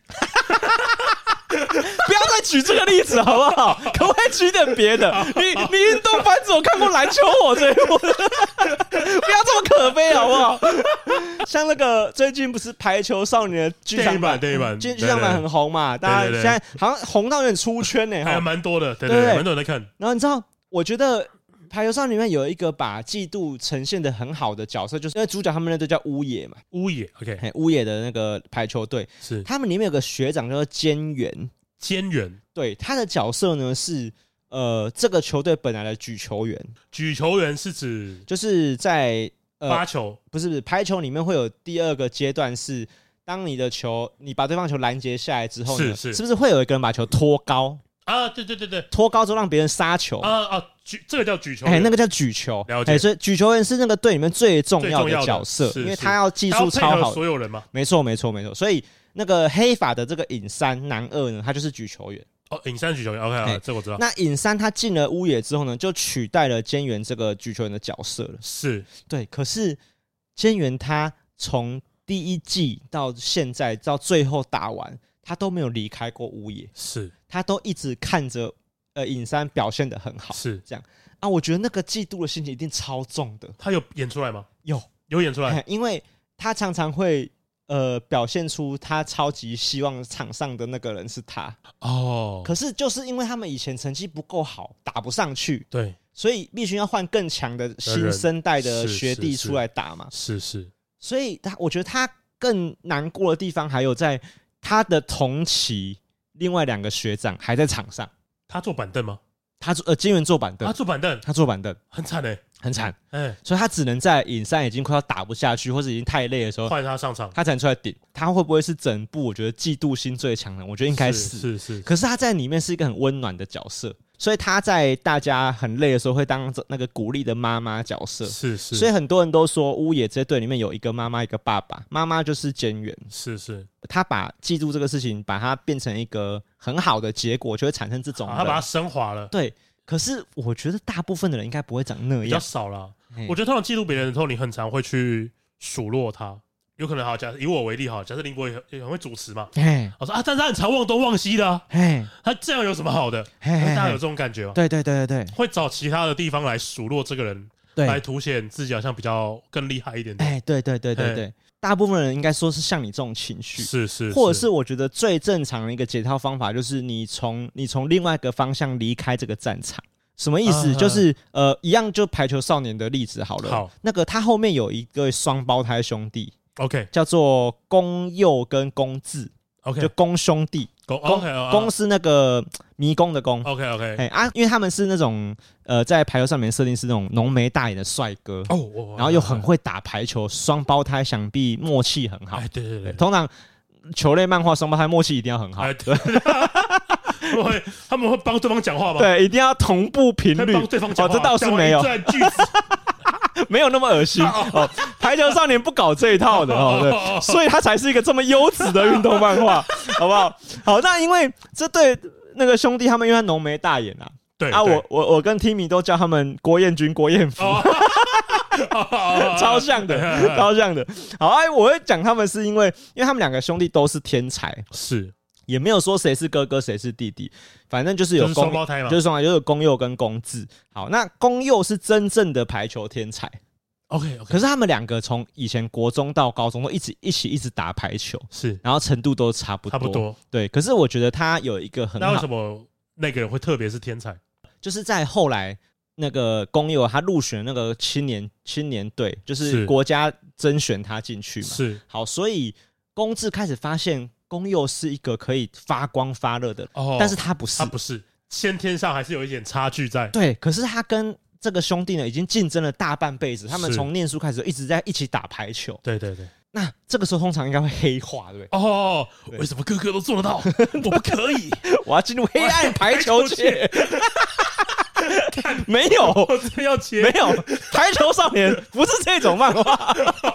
不要再举这个例子好不好？可不可以举点别的？你运动番只有看过篮球火这一部，不要这么可悲好不好？像那个最近不是排球少年的剧场版，剧场版很红嘛，大家现在好像红到有点出圈呢， 还蛮多的，对，蛮多人在看。 然后你知道，我觉得排球少年里面有一个把嫉妒呈现的很好的角色，就是因为主角他们那队叫乌野嘛， 乌野 OK， 乌野的那个排球队是他们里面有个学长叫做菅原，对，他的角色呢是这个球队本来的举球员是指就是在发球， 不是排球里面会有第二个阶段是，当你的球你把对方球拦截下来之后呢，是不是会有一个人把球拖高？ 对， 拖高之后让别人杀球这个叫举球员， 那个叫举球， 了解。 所以举球员是那个队里面最重要的角色，因为他要技术超好， 所有人嘛， 没错。所以那个黑发的这个尹山男二呢，他就是举球员。 尹山举球员 ，OK， 这我知道。 那尹山他进了乌野之后呢，就取代了菅原这个举球员的角色了。 是， 对。可是菅原他从第一季到现在到最后打完，他都没有离开过乌野， 是， 他都一直看着尹山表现得很好， 是这样啊。我觉得那个嫉妒的心情一定超重的。 他有演出来吗？ 有演出来， 因为他常常会表现出他超级希望场上的那个人是他可是就是因为他们以前成绩不够好，打不上去， 对， 所以必须要换更强的新生代的学弟出来打嘛， 是， 所以我觉得他更难过的地方还有在他的同期另外2个学长还在场上。 他坐板凳吗？ 菅原坐板凳， 他坐板凳，很惨很惨，所以他只能在尹山已经快要打不下去，或者已经太累的时候， 换他上场， 他才能出来顶。他会不会是整部我觉得嫉妒心最强的？我觉得应该是。可是他在里面是一个很温暖的角色，所以他在大家很累的时候会当那个鼓励的妈妈角色。 是， 所以很多人都说乌野这队里面有一个妈妈，一个爸爸，妈妈就是菅原。 是， 他把嫉妒这个事情，把它变成一个很好的结果，就会产生这种他把它升华了。 对。可是我觉得大部分的人应该不会长那样， 比较少啦。我觉得通常嫉妒别人的时候，你很常会去数落他， 有可能好，假设以我为例哈，假设林博也很会主持嘛，我说啊，但是他很常忘东忘西的啊，他这样有什么好的？大家有这种感觉吗？ 对， 会找其他的地方来数落这个人，来凸显自己好像比较更厉害一点点。 对，大部分人应该说是像你这种情绪， 是， 或者是我觉得最正常的一个解套方法就是你从另外一个方向离开这个战场。什么意思？就是一样就排球少年的例子好了。好，那个他后面有一个双胞胎兄弟 ，OK， 叫做宫佑跟宫治 ，OK， 就宫兄弟。宫是那个迷宫的宫 ，OK， 因为他们是那种在排球上面设定是那种浓眉大眼的帅哥，然后又很会打排球，双胞胎想必默契很好。 对， 通常球类漫画双胞胎默契一定要很好。 他们会帮对方讲话吗？ 对，一定要同步频率。 帮对方讲话， 这倒是没有，没有那么恶心。排球少年不搞这一套的对，所以他才是一个这么优质的运动漫画，好不好？好，那因为这对那个兄弟他们，因为他浓眉大眼啊， 对啊，我跟 Timmy 都叫他们郭彦均、郭彦甫。超像的。好，我会讲他们是因为他们两个兄弟都是天才， 是。 也没有说谁是哥哥谁是弟弟，反正就是有双胞胎嘛， 就是双胞胎，就是宫佑跟宫治。好，那宫佑是真正的排球天才 ，OK， 可是他们两个从以前国中到高中都一直打排球， 是， 然后程度都差不多，对。可是我觉得他有一个很好， 那为什么那个人会特别是天才？ 就是在后来那个宫佑他入选那个青年队，就是国家甄选他进去嘛， 是。 好，所以宫治开始发现。宫佑是一个可以发光发热的人，但是他不是， 先天上还是有一点差距在。 对，可是他跟这个兄弟呢，已经竞争了大半辈子，他们从念书开始一直在一起打排球。 对， 那这个时候通常应该会黑化，对不对？ 为什么哥哥都做得到，我不可以？ 我要进入黑暗排球界。没有， 要切没有，排球少年不是这种漫画，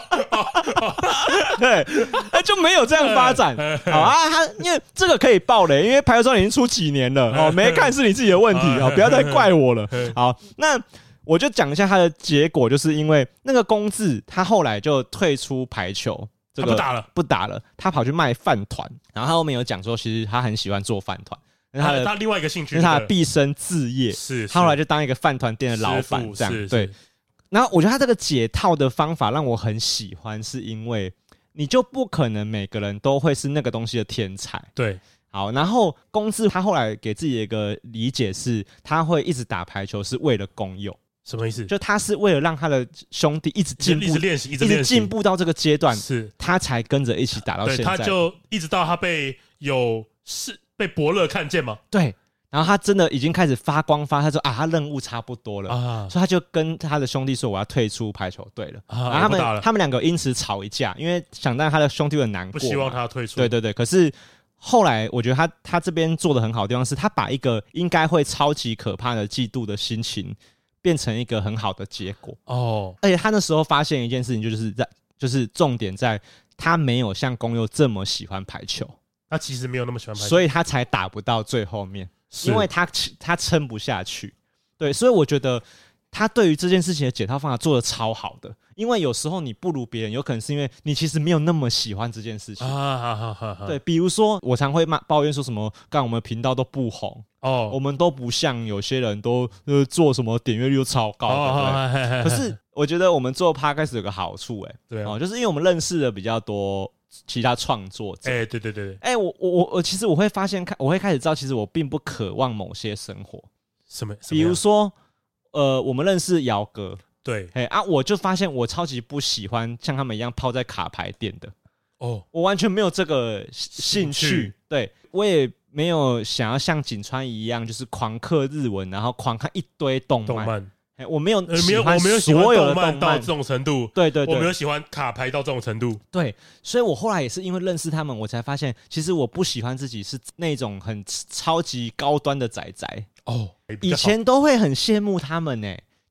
对，就没有这样发展。好啊，因为这个可以爆雷，因为排球少年已经出几年了没看是你自己的问题不要再怪我了。好，那我就讲一下他的结果，就是因为那个宫治他后来就退出排球， 他不打了， 他跑去卖饭团，然后他后面有讲说，其实他很喜欢做饭团。 他另外一个兴趣， 是他的毕生志业。 是， 他后来就当一个饭团店的老板，这样对。然后我觉得他这个解套的方法让我很喜欢，是因为你就不可能每个人都会是那个东西的天才。 对， 好，然后宫治他后来给自己的一个理解是，他会一直打排球是为了功用。 什么意思？ 就他是为了让他的兄弟一直进步， 一直练习， 一直进步到这个阶段， 是他才跟着一起打到现在。 他就一直到他被伯乐看见吗？ 对，然后他真的已经开始发光发，他说他任务差不多了所以他就跟他的兄弟说我要退出排球队了然后他们两个因此吵一架，因为想当然他的兄弟很难过， 不希望他退出。 对，可是后来我觉得他这边做的很好的地方是，他把一个应该会超级可怕的嫉妒的心情变成一个很好的结果而且他那时候发现一件事情，就是重点在他没有像宫佑这么喜欢排球。 他其实没有那么喜欢排球， 所以他才打不到最后面，因为他撑不下去。对，所以我觉得他对于这件事情的解套方法做得超好的。因为有时候你不如别人，有可能是因为你其实没有那么喜欢这件事情对，比如说我常会抱怨说什么，干我们频道都不红我们都不像有些人都做什么点阅率都超高可是我觉得我们做 Podcast 有个好处对就是因为我们认识的比较多其他创作者对我其实我会发现我会开始知道，其实我并不渴望某些生活。 什么比如说我们认识姚哥， 对我就发现我超级不喜欢像他们一样泡在卡牌店的我完全没有这个兴趣对，我也没有想要像景川一样就是狂嗑日文，然后狂看一堆动漫我没有喜欢所有的动漫到这种程度， 对， 我没有喜欢卡牌到这种程度， 对，所以我后来也是因为认识他们，我才发现其实我不喜欢自己是那种很超级高端的宅宅以前都会很羡慕他们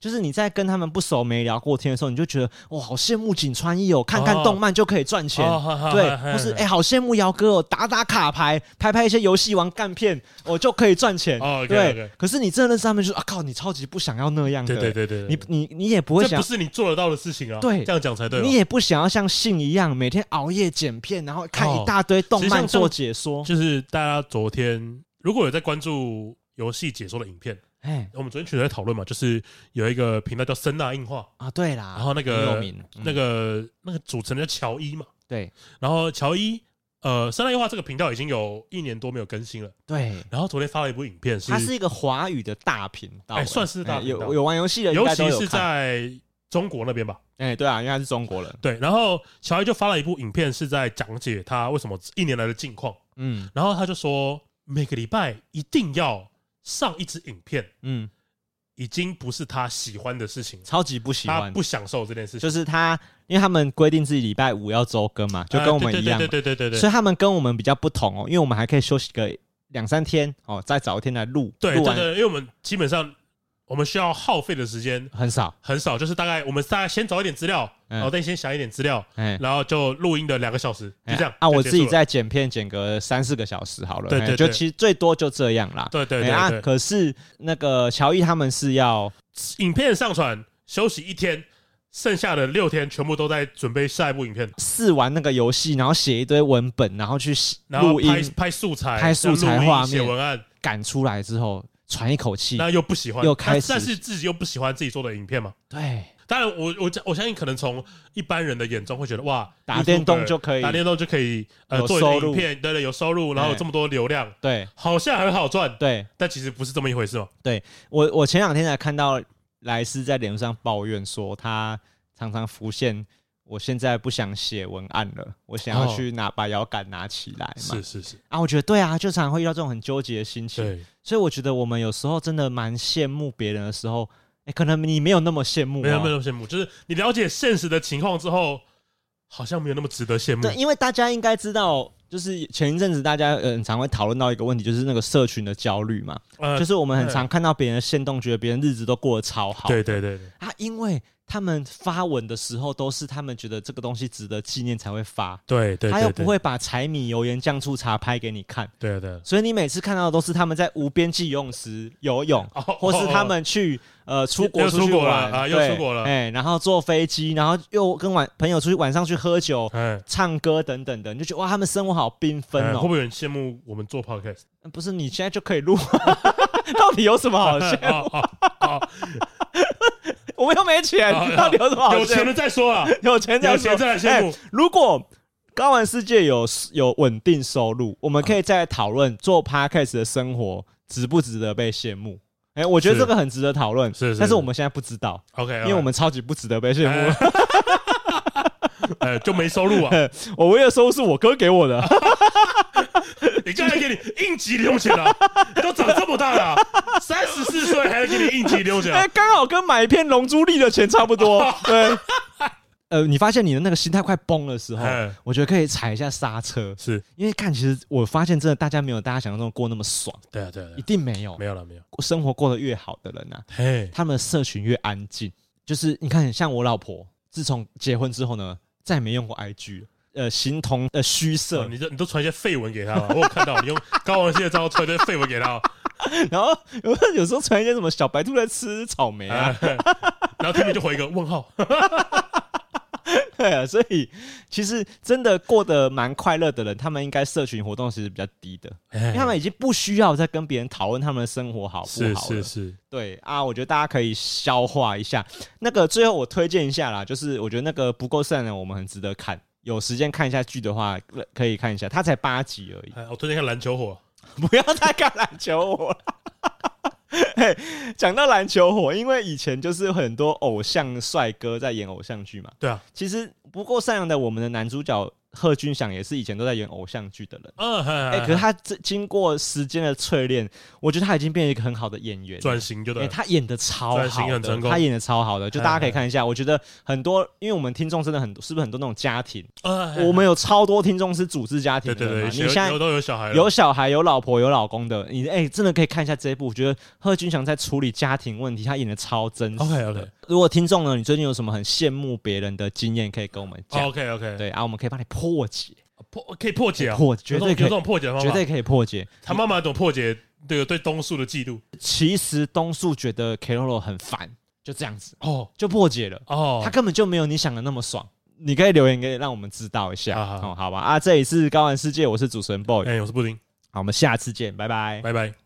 就是你在跟他们不熟没聊过天的时候，你就觉得哇，好羡慕井川一哦，看看动漫就可以赚钱，对，或是好羡慕姚哥哦，打打卡牌，拍一些游戏王干片，就可以赚钱，对。可是你真的认识他们，就是靠，你超级不想要那样的，对，你也不会想， 这不是你做得到的事情啊， 对， 这样讲才对， 你也不想要像信一样每天熬夜剪片，然后看一大堆动漫做解说， 就是大家昨天如果有在关注游戏解说的影片。我们昨天群在讨论嘛，就是有一个频道叫森纳映画啊，对啦， 然后那个有名那个主持人叫乔伊嘛， 对， 然后乔伊森纳映画这个频道已经有1年多没有更新了， 对， 然后昨天发了一部影片， 它是一个华语的大频道， 算是大频道， 有玩游戏的， 尤其是在中国那边吧， 对啊，因为他是中国人， 对，然后乔伊就发了一部影片，是在讲解他为什么1年来的近况，然后他就说每个礼拜一定要上一支影片，已经不是他喜欢的事情， 超级不喜欢， 他不享受这件事情。 就是他，因为他们规定自己礼拜5要周更嘛，就跟我们一样， 对， 所以他们跟我们比较不同哦，因为我们还可以休息个2-3天哦，再找一天来录。 对，因为我们基本上我们需要耗费的时间很少， 就是我们大概先找一点资料，然后再先想一点资料，然后就录音的2个小时，就这样。 我自己再剪片剪个3-4个小时好了， 对， 就其实最多就这样啦。 对。 可是那个乔伊他们是要影片上传休息1天，剩下的6天全部都在准备下一部影片， 试完那个游戏，然后写一堆文本，然后去录音、 拍素材、 画面、 写文案， 赶出来之后喘一口气， 那又不喜欢， 又开始， 但是自己又不喜欢自己做的影片嘛？ 对。 当然我相信可能从一般人的眼中会觉得哇， 打电动就可以做一个影片，对，有收入，然后有这么多流量， 对， 好像很好赚， 对， 但其实不是这么一回事嘛。 对，我前2天才看到莱斯在脸上抱怨说，他常常浮现，我现在不想写文案了，我想要去把摇杆拿起来嘛。 是我觉得对啊，就常常会遇到这种很纠结的心情。对，所以我觉得我们有时候真的蛮羡慕别人的时候。可能你没有那么羡慕， 没有那么羡慕，就是你了解现实的情况之后，好像没有那么值得羡慕。 对，因为大家应该知道，就是前一阵子大家很常会讨论到一个问题，就是那个社群的焦虑嘛。就是我们很常看到别人的限动，觉得别人日子都过得超好。 对因为他们发文的时候都是他们觉得这个东西值得纪念才会发， 对， 他又不会把柴米油盐酱醋茶拍给你看， 对， 所以你每次看到的都是他们在无边际游泳池游泳，或是他们去出国出去玩又出国了， 然后坐飞机，然后又跟朋友出去晚上去喝酒、唱歌等等的，你就觉得哇，他们生活好缤纷哦。 会不会有人羡慕我们做 podcast？ 不是，你现在就可以录，到底有什么好羡慕？我们又没钱，到底有什么好羡慕？ 有钱了再说啊， 有钱再来羡慕。 如果高玩世界有稳定收入，我们可以再讨论做 podcast 的生活值不值得被羡慕。我觉得这个很值得讨论，但是我们现在不知道 ，OK， 因为我们超级不值得被羡慕， 就没收入啊。 我唯一的收入是我哥给我的。 你家还给你应急零用钱啊？都长这么大了，34岁还要给你应急零用钱， 刚好跟买一片龙珠力的钱差不多。对。你发现你的那个心态快崩的时候，我觉得可以踩一下刹车， 是因为其实我发现真的大家没有大家想象中过那么爽， 对， 一定没有了， 生活过得越好的人啊，他们的社群越安静。就是你看，像我老婆，自从结婚之后呢，再也没用过 IG 了，形同虚设。 你都传一些废文给他了，我有看到你用高王系的账号传一些废文给他， 然后有时候传一些什么小白兔在吃草莓啊， 然后他们就回一个问号。 对啊，所以其实真的过得蛮快乐的人，他们应该社群活动其实比较低的，因为他们已经不需要再跟别人讨论他们的生活好不好了。是，对啊，我觉得大家可以消化一下。那个最后我推荐一下啦，就是我觉得那个不够善良，我们很值得看。有时间看一下剧的话，可以看一下，它才8集而已。 我推荐看篮球火， 不要再看篮球火了。讲到篮球火，因为以前就是很多偶像帅哥在演偶像剧嘛。 对啊， 其实不够善良的我们的男主角贺军翔也是以前都在演偶像剧的人，可是他经过时间的淬炼，我觉得他已经变成一个很好的演员， 转型就对， 他演的超好的，他演的超好的，就大家可以看一下。我觉得很多，因为我们听众真的很多，是不是很多那种家庭？我们有超多听众是组织家庭的， 对， 你现在都有小孩， 有小孩、有老婆、有老公的，你真的可以看一下这一部。我觉得贺军翔在处理家庭问题，他演的超真实。 OK， 如果听众呢，你最近有什么很羡慕别人的经验，可以跟我们讲。 OK， 对啊，我们可以帮你破解。 可以破解啊， 绝对可以， 有这种破解的方法， 绝对可以破解。 他妈妈怎么破解这个对东树的嫉妒？ 其实东树觉得 Keroro 很烦，就这样子就破解了他根本就没有你想的那么爽。你可以留言给让我们知道一下好吧？这里是高玩世界，我是主持人 Boy， 我是布丁， 好，我们下次见，拜拜， 拜拜。